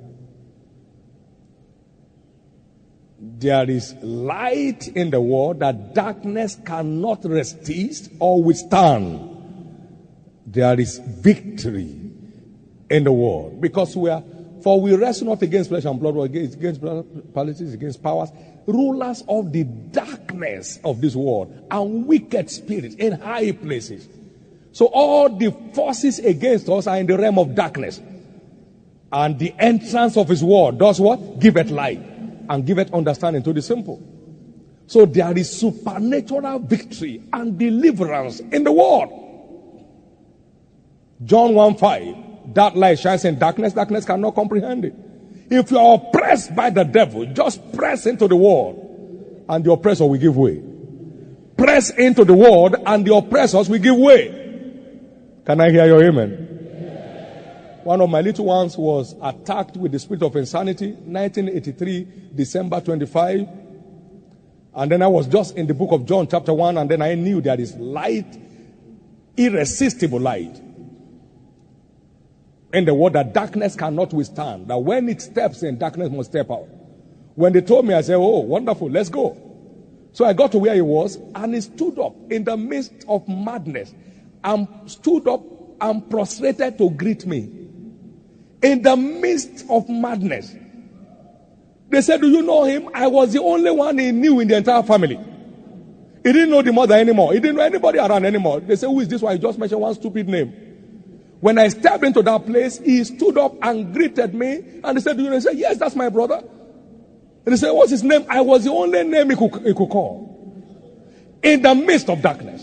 There is light in the world that darkness cannot resist or withstand. There is victory in the world. Because we are, for we wrestle not against flesh and blood, but against, against principalities, against powers, rulers of the darkness of this world, and wicked spirits in high places. So all the forces against us are in the realm of darkness. And the entrance of his word does what? Giveth light and giveth understanding to the simple. So there is supernatural victory and deliverance in the word. John one five. That light shines in darkness, darkness cannot comprehend it. If you are oppressed by the devil, just press into the word and the oppressor will give way. Press into the word and the oppressors will give way. Can I hear your amen? Yeah. One of my little ones was attacked with the spirit of insanity, nineteen eighty-three, December twenty-fifth. And then I was just in the book of John chapter one, and then I knew there is light, irresistible light in the word that darkness cannot withstand. That when it steps in, darkness must step out. When they told me, I said, oh, wonderful, let's go. So I got to where he was, and he stood up in the midst of madness, and stood up and prostrated to greet me. In the midst of madness. They said, do you know him? I was the only one he knew in the entire family. He didn't know the mother anymore. He didn't know anybody around anymore. They said, who is this one? He just mentioned one stupid name. When I stepped into that place, he stood up and greeted me. And he said, do you know? He said, yes, that's my brother. And he said, what's his name? I was the only name he could, he could call. In the midst of darkness.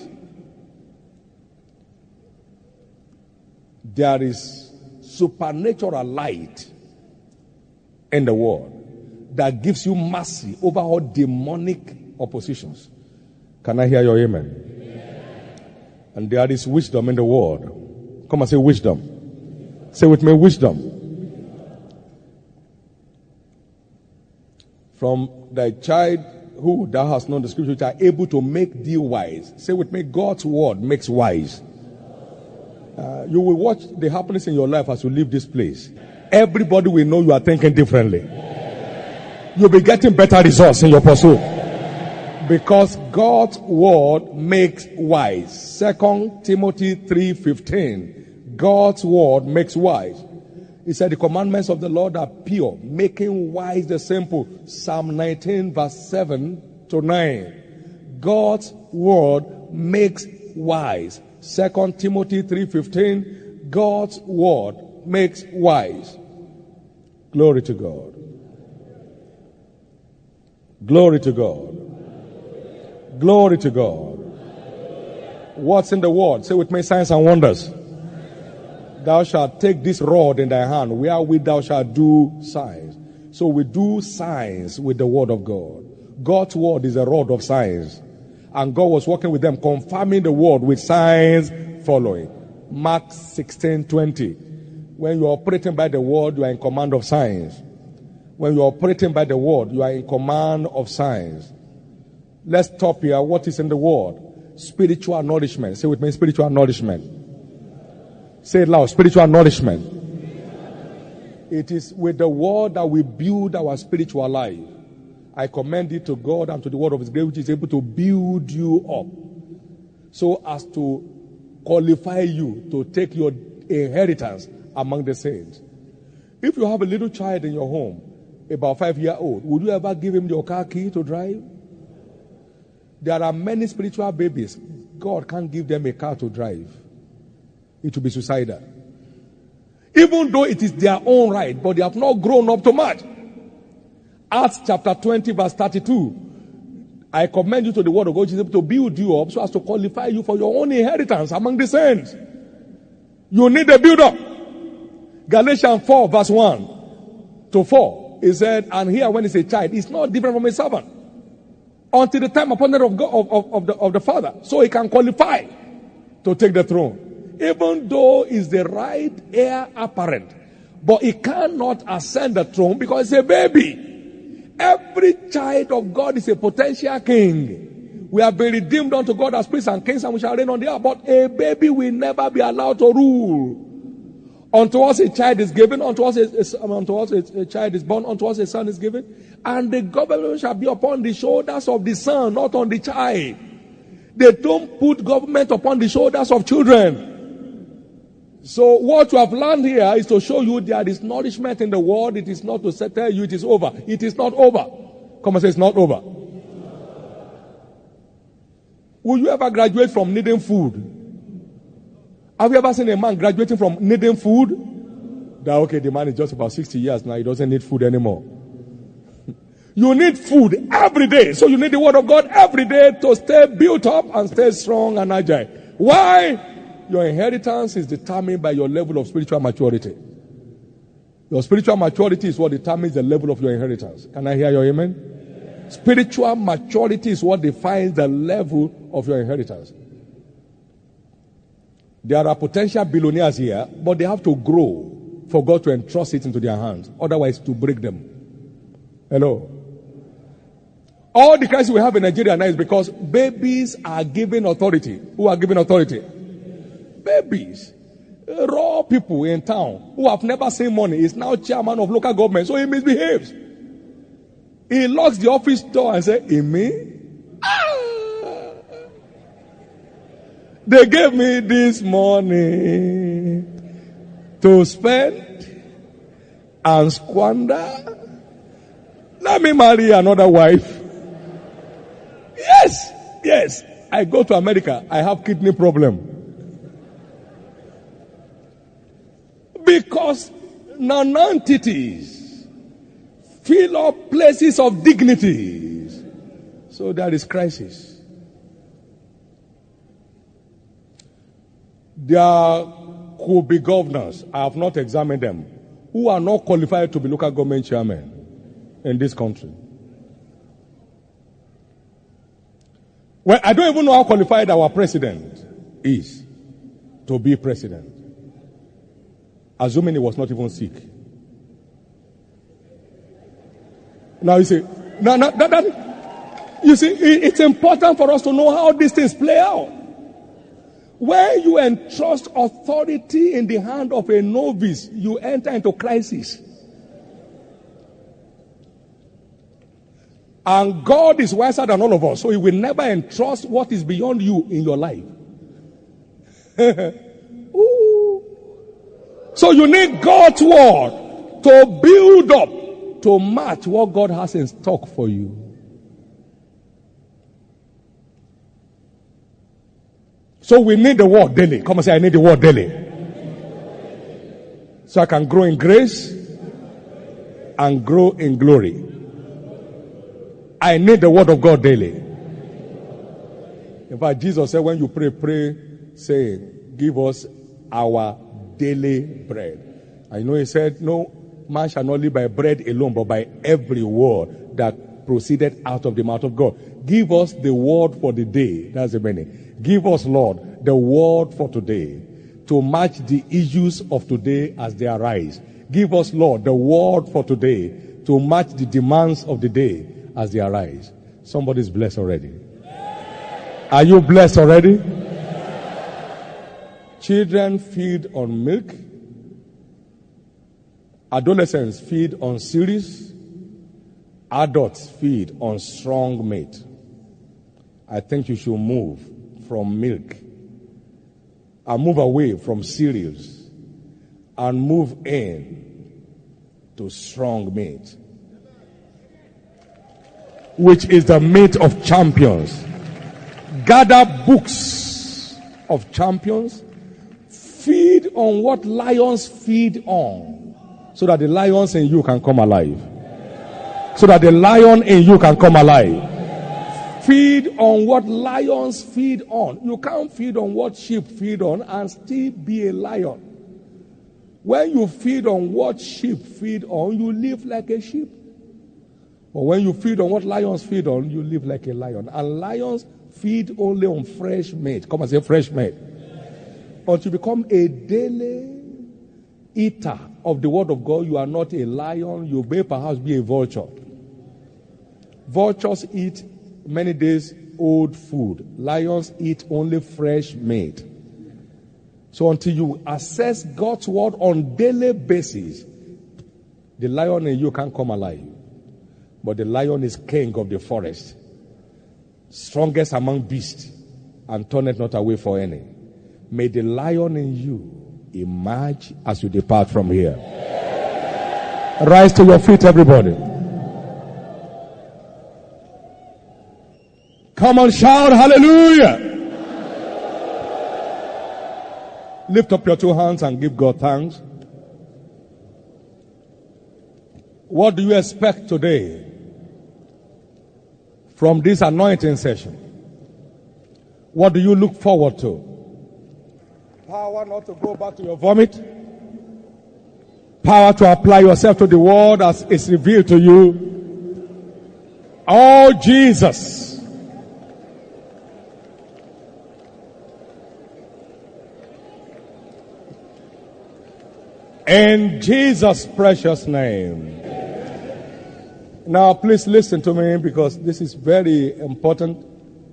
There is supernatural light in the world that gives you mercy over all demonic oppositions. Can I hear your amen? Yeah. And there is wisdom in the world. Come and say wisdom. Say with me, wisdom. From thy childhood thou hast known the scripture, which are able to make thee wise. Say with me, God's word makes wise. Uh, you will watch the happenings in your life as you leave this place. Everybody will know you are thinking differently. You'll be getting better results in your pursuit. Because God's word makes wise. Second Timothy three fifteen. God's word makes wise. He said, the commandments of the Lord are pure, making wise the simple. Psalm nineteen, verse seven to nine. God's word makes wise. Second Timothy three fifteen. God's word makes wise. Glory to God. Glory to God. Glory to God. What's in the word? Say with me, signs and wonders. Thou shalt take this rod in thy hand, wherewith thou shalt do signs. So we do signs with the word of God. God's word is a rod of signs. And God was working with them, confirming the word with signs following. Mark sixteen twenty. When you are operating by the word, you are in command of signs. When you are operating by the word, you are in command of signs. Let's stop here. What is in the word? Spiritual nourishment. Say with me, spiritual nourishment. Say it loud. Spiritual nourishment. It is with the word that we build our spiritual life. I commend it to God and to the word of his grace, which is able to build you up so as to qualify you to take your inheritance among the saints. If you have a little child in your home, about five years old, would you ever give him your car key to drive? There are many spiritual babies. God can't give them a car to drive. It will be suicidal. Even though it is their own right, but they have not grown up to much. Acts chapter twenty, verse thirty-two. I commend you to the word of God, which is able to build you up so as to qualify you for your own inheritance among the saints. You need a build up. Galatians four, verse one to four. He said, and here when it's a child, it's not different from a servant. Until the time appointed of God, of, of, of, the, of the Father. So he can qualify to take the throne. Even though he's the right heir apparent. But he cannot ascend the throne because it's a baby. Every child of God is a potential king. We have been redeemed unto God as priests and kings, and we shall reign on the earth. But a baby will never be allowed to rule. Unto us a child is given, unto us a, unto us a, a child is born, unto us a son is given. And the government shall be upon the shoulders of the son, not on the child. They don't put government upon the shoulders of children. So what you have learned here is to show you there is nourishment in the world. It is not to tell you it is over. It is not over. Come and say it's not over. Will you ever graduate from needing food? Have you ever seen a man graduating from needing food? That okay, the man is just about sixty years now. He doesn't need food anymore. You need food every day. So you need the word of God every day to stay built up and stay strong and agile. Why? Your inheritance is determined by your level of spiritual maturity. Your spiritual maturity is what determines the level of your inheritance. Can I hear your amen? Yes. Spiritual maturity is what defines the level of your inheritance. There are potential billionaires here, but they have to grow for God to entrust it into their hands. Otherwise, to break them. Hello? All the crisis we have in Nigeria now is because babies are given authority. Who are given authority? Babies. Raw people in town who have never seen money is now chairman of local government, so he misbehaves. He locks the office door and says, Amy, ah! They gave me this money to spend and squander. Let me marry another wife. Yes, yes. I go to America. I have kidney problem. Because non-entities fill up places of dignities. So there is crisis. There could be governors, I have not examined them, who are not qualified to be local government chairmen in this country. Well, I don't even know how qualified our president is to be president. Assuming he was not even sick. Now you see, now, now, that, that, you see, it, it's important for us to know how these things play out. When you entrust authority in the hand of a novice, you enter into crisis. And God is wiser than all of us, so he will never entrust what is beyond you in your life. Ooh. So you need God's word to build up, to match what God has in stock for you. So we need the word daily. Come and say, I need the word daily. So I can grow in grace and grow in glory. I need the word of God daily. In fact, Jesus said, when you pray, pray, saying, give us our daily bread. And you know, he said, no man shall not live by bread alone, but by every word that proceeded out of the mouth of God. Give us the word for the day. That's the meaning. Give us, Lord, the word for today to match the issues of today as they arise. Give us, Lord, the word for today to match the demands of the day as they arise. Somebody's blessed already. Are you blessed already? Children feed on milk. Adolescents feed on cereals. Adults feed on strong meat. I think you should move from milk and move away from cereals and move in to strong meat, which is the meat of champions. Gather books of champions. Feed on what lions feed on, so that the lions in you can come alive. So that the lion in you can come alive. Feed on what lions feed on. You can't feed on what sheep feed on and still be a lion. When you feed on what sheep feed on, you live like a sheep. But when you feed on what lions feed on, you live like a lion. And lions feed only on fresh meat. Come and say fresh meat. But you become a daily eater of the word of God. You are not a lion. You may perhaps be a vulture. Vultures eat many days old food. Lions eat only fresh meat. So until you assess God's word on daily basis, the lion in you can't come alive. But the lion is king of the forest, strongest among beasts, and turneth not away for any. May the lion in you emerge as you depart from here. Rise to your feet, everybody. Come on, shout hallelujah. Lift up your two hands and give God thanks. What do you expect today from this anointing session? What do you look forward to? Power not to go back to your vomit. Power to apply yourself to the word as it's revealed to you. Oh, Jesus. In Jesus' precious name. Now, please listen to me because this is very important.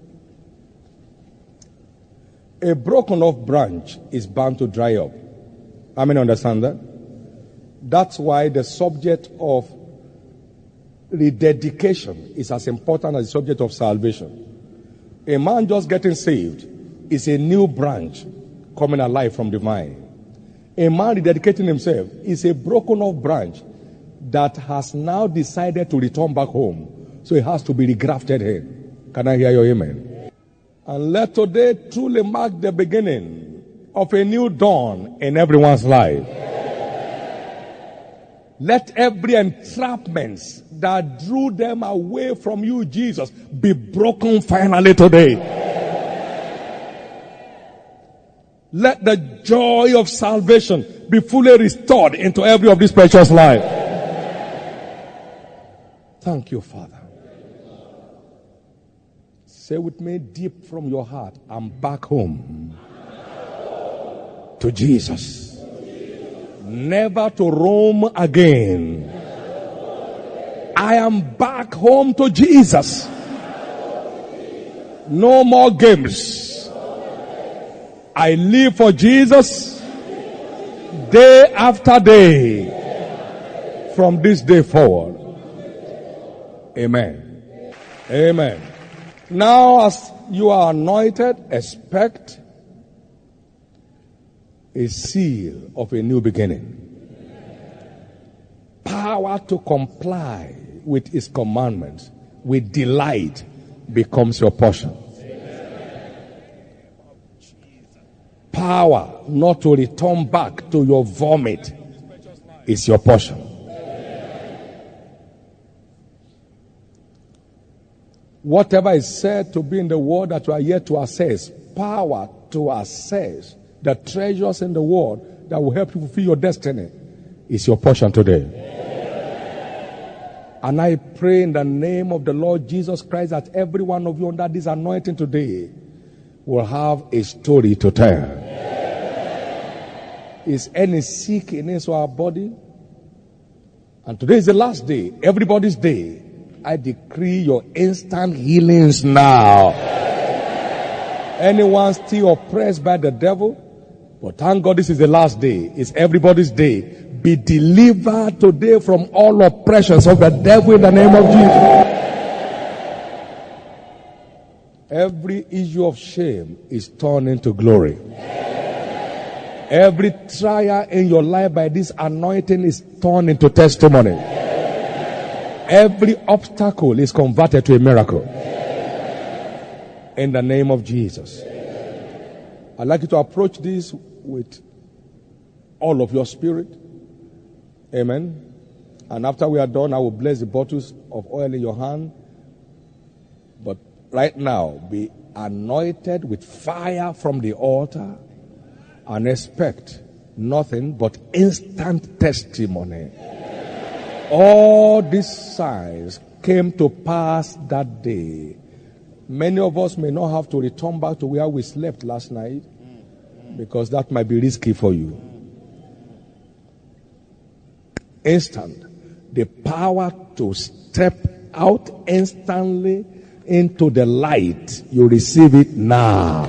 A broken off branch is bound to dry up. I mean, understand that? That's why the subject of rededication is as important as the subject of salvation. A man just getting saved is a new branch coming alive from the vine. A man rededicating himself is a broken off branch that has now decided to return back home. So he has to be regrafted in. Can I hear your amen? And let today truly mark the beginning of a new dawn in everyone's life. Let every entrapment that drew them away from you, Jesus, be broken finally today. Let the joy of salvation be fully restored into every of these precious lives. Thank you, Father. Say with me deep from your heart, I'm back home to Jesus. Never to roam again. I am back home to Jesus. No more games. I live for Jesus day after day from this day forward. Amen. Amen. Now, as you are anointed, expect a seal of a new beginning. Power to comply with his commandments with delight becomes your portion. Power not to return back to your vomit is your portion. Whatever is said to be in the word that you are yet to access, power to access the treasures in the word that will help you fulfill your destiny is your portion today. And I pray in the name of the Lord Jesus Christ that every one of you under this anointing today will have a story to tell. Is any sick in his or our body? And today is the last day, everybody's day. I decree your instant healings now. Anyone still oppressed by the devil? But thank God this is the last day. It's everybody's day. Be delivered today from all oppressions of the devil in the name of Jesus. Every issue of shame is turned into glory. Every trial in your life by this anointing is turned into testimony. Every obstacle is converted to a miracle. In the name of Jesus. I'd like you to approach this with all of your spirit. Amen. And after we are done, I will bless the bottles of oil in your hand. But right now, be anointed with fire from the altar and expect nothing but instant testimony. All these signs came to pass that day. Many of us may not have to return back to where we slept last night because that might be risky for you. Instant. The power to step out instantly into the light. You receive it now.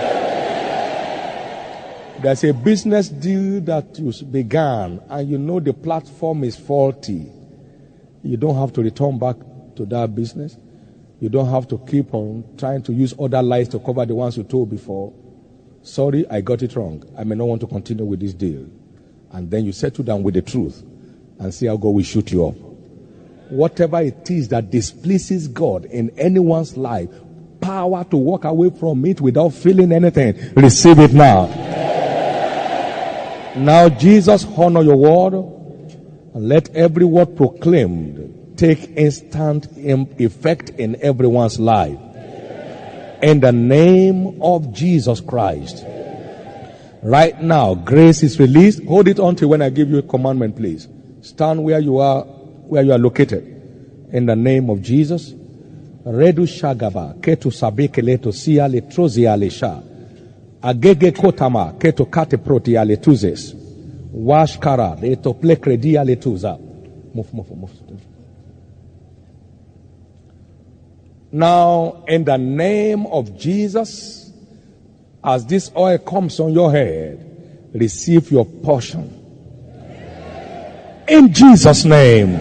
There's a business deal that you began and you know the platform is faulty. You don't have to return back to that business. You don't have to keep on trying to use other lies to cover the ones you told before. Sorry, I got it wrong. I may not want to continue with this deal. And then you settle down with the truth and see how God will shoot you up. Whatever it is that displeases God in anyone's life, power to walk away from it without feeling anything, receive it now. Now, Jesus, honor your word and let every word proclaimed take instant effect in everyone's life. In the name of Jesus Christ. Right now, grace is released. Hold it until when I give you a commandment, please. Stand where you are, where you are located. In the name of Jesus. Redu shagaba ketu sabike leto siya letrozi alesha. Agege kotama keto kate proti aletuzes. Washkara leto plekredi aletuza. Move, move, move. Now, in the name of Jesus, as this oil comes on your head, receive your portion. In Jesus' name,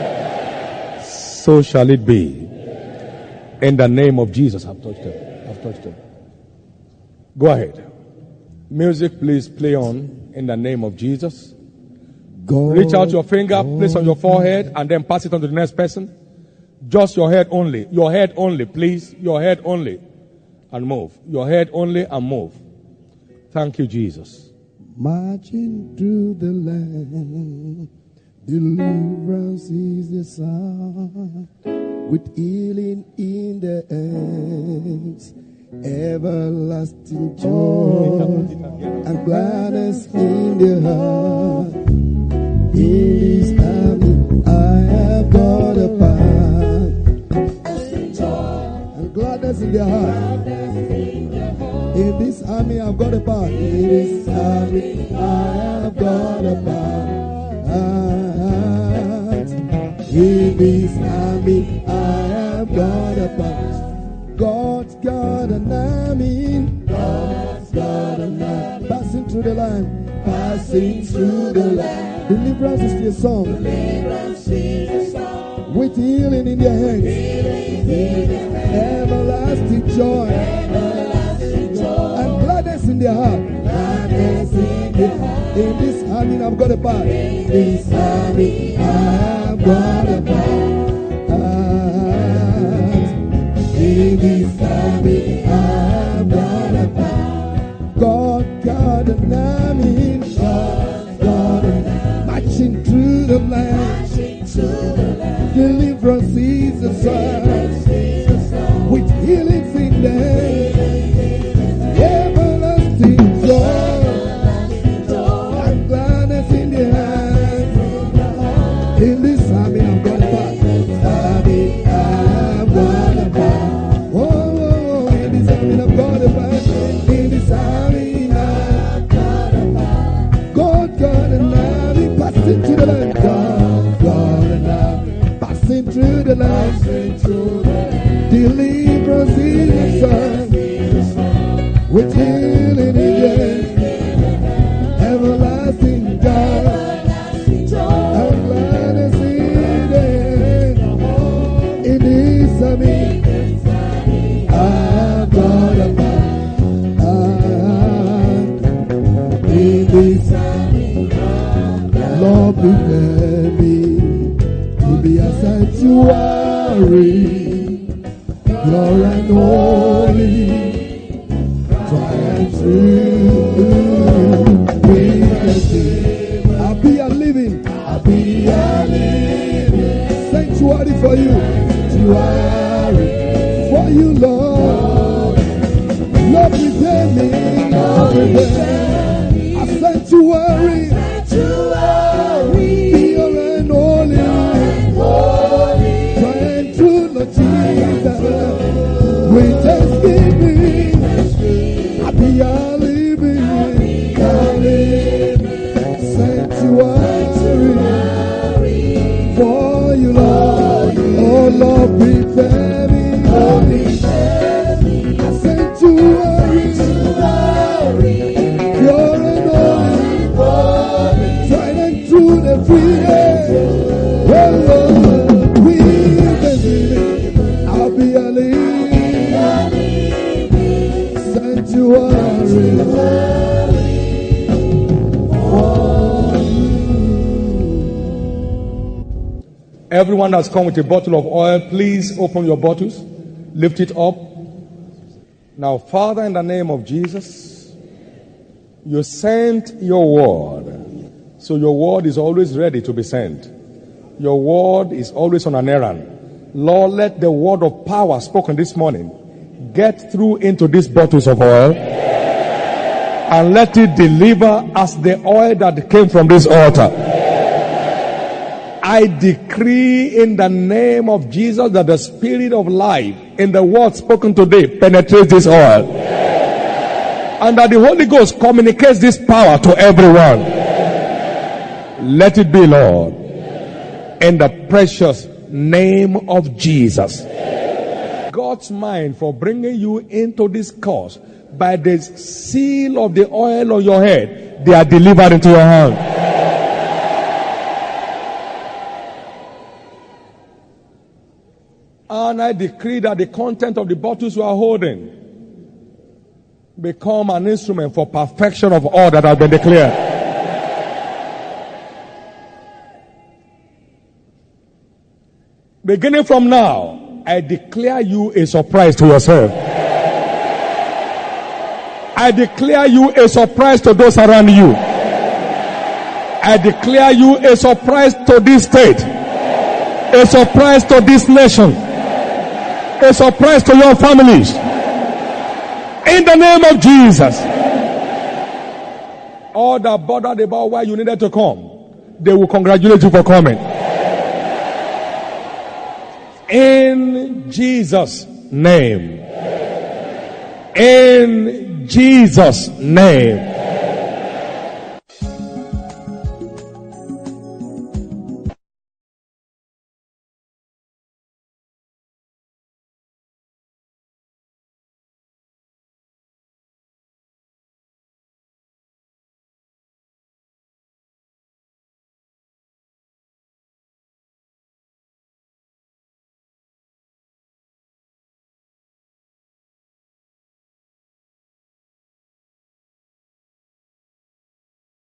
so shall it be. In the name of Jesus, I've touched it. I've touched it. Go ahead. Music, please play on. In the name of Jesus. God, reach out your finger, God, place on your forehead, and then pass it on to the next person. Just your head only. Your head only, please. Your head only. And move. Your head only and move. Thank you, Jesus. Marching through the land, deliverance is the sound, with healing in the hands, everlasting joy, and gladness in the heart. In this army, I have got a part, and gladness in the heart. In this army, I've got a part. In this army, I have got a part. In this army, I have got a part. God's got an army. God's got an army. Passing through the land. Passing through the land. Deliverance is your song. Deliverance is your song. With healing in your hands. Healing in your hands. Everlasting joy. Everlasting joy. And gladness in their heart. Gladness in their a part. In this army, I have got a part. In this army, I have got a part. God, God, and army. God, God, and army. Marching through the land. Deliverance is the song. With healings in them. Everlasting joy. And gladness in the hand. In this army, I'm going to pass. Army, I'm going to pass. Oh, oh, oh, in this army, I'm going to pass. In this army, I'm going to pass. God, God, and army, passing to the land. God, God, and army, passing through the land. Deliverance in the sun. With healing in the everlasting God, and gladness in it. In this army, I've got a man. In this army, Lord, prepare me to be a sanctuary, pure and holy. I'll be a living, I'll be a living sanctuary for you, sanctuary for you, Lord. Lord, prepare me, Lord, prepare me, a sanctuary, sanctuary, pure and holy, trying to Lord Jesus, with thanksgiving. Be a living, a living sanctuary for you, Lord. Oh, Lord, prepare me, Lord, a sanctuary, pure and holy, trying to the freedom. Oh, Lord, we believe I'll be a living Everyone that's come with a bottle of oil, please open your bottles, lift it up. Now, Father, in the name of Jesus, you sent your word, so your word is always ready to be sent. Your word is always on an errand. Lord, let the word of power spoken this morning get through into these bottles of oil and let it deliver as the oil that came from this altar. I decree in the name of Jesus that the spirit of life in the word spoken today penetrates this oil and that the Holy Ghost communicates this power to everyone. Let it be, Lord, in the precious name of Jesus. God's mind for bringing you into this course by the seal of the oil on your head, they are delivered into your hand. And I decree that the content of the bottles you are holding become an instrument for perfection of all that has been declared. Beginning from now, I declare you a surprise to yourself. I declare you a surprise to those around you. I declare you a surprise to this state, a surprise to this nation, a surprise to your families. In the name of Jesus. All that bothered about why you needed to come, they will congratulate you for coming. In Jesus' name. In Jesus' name.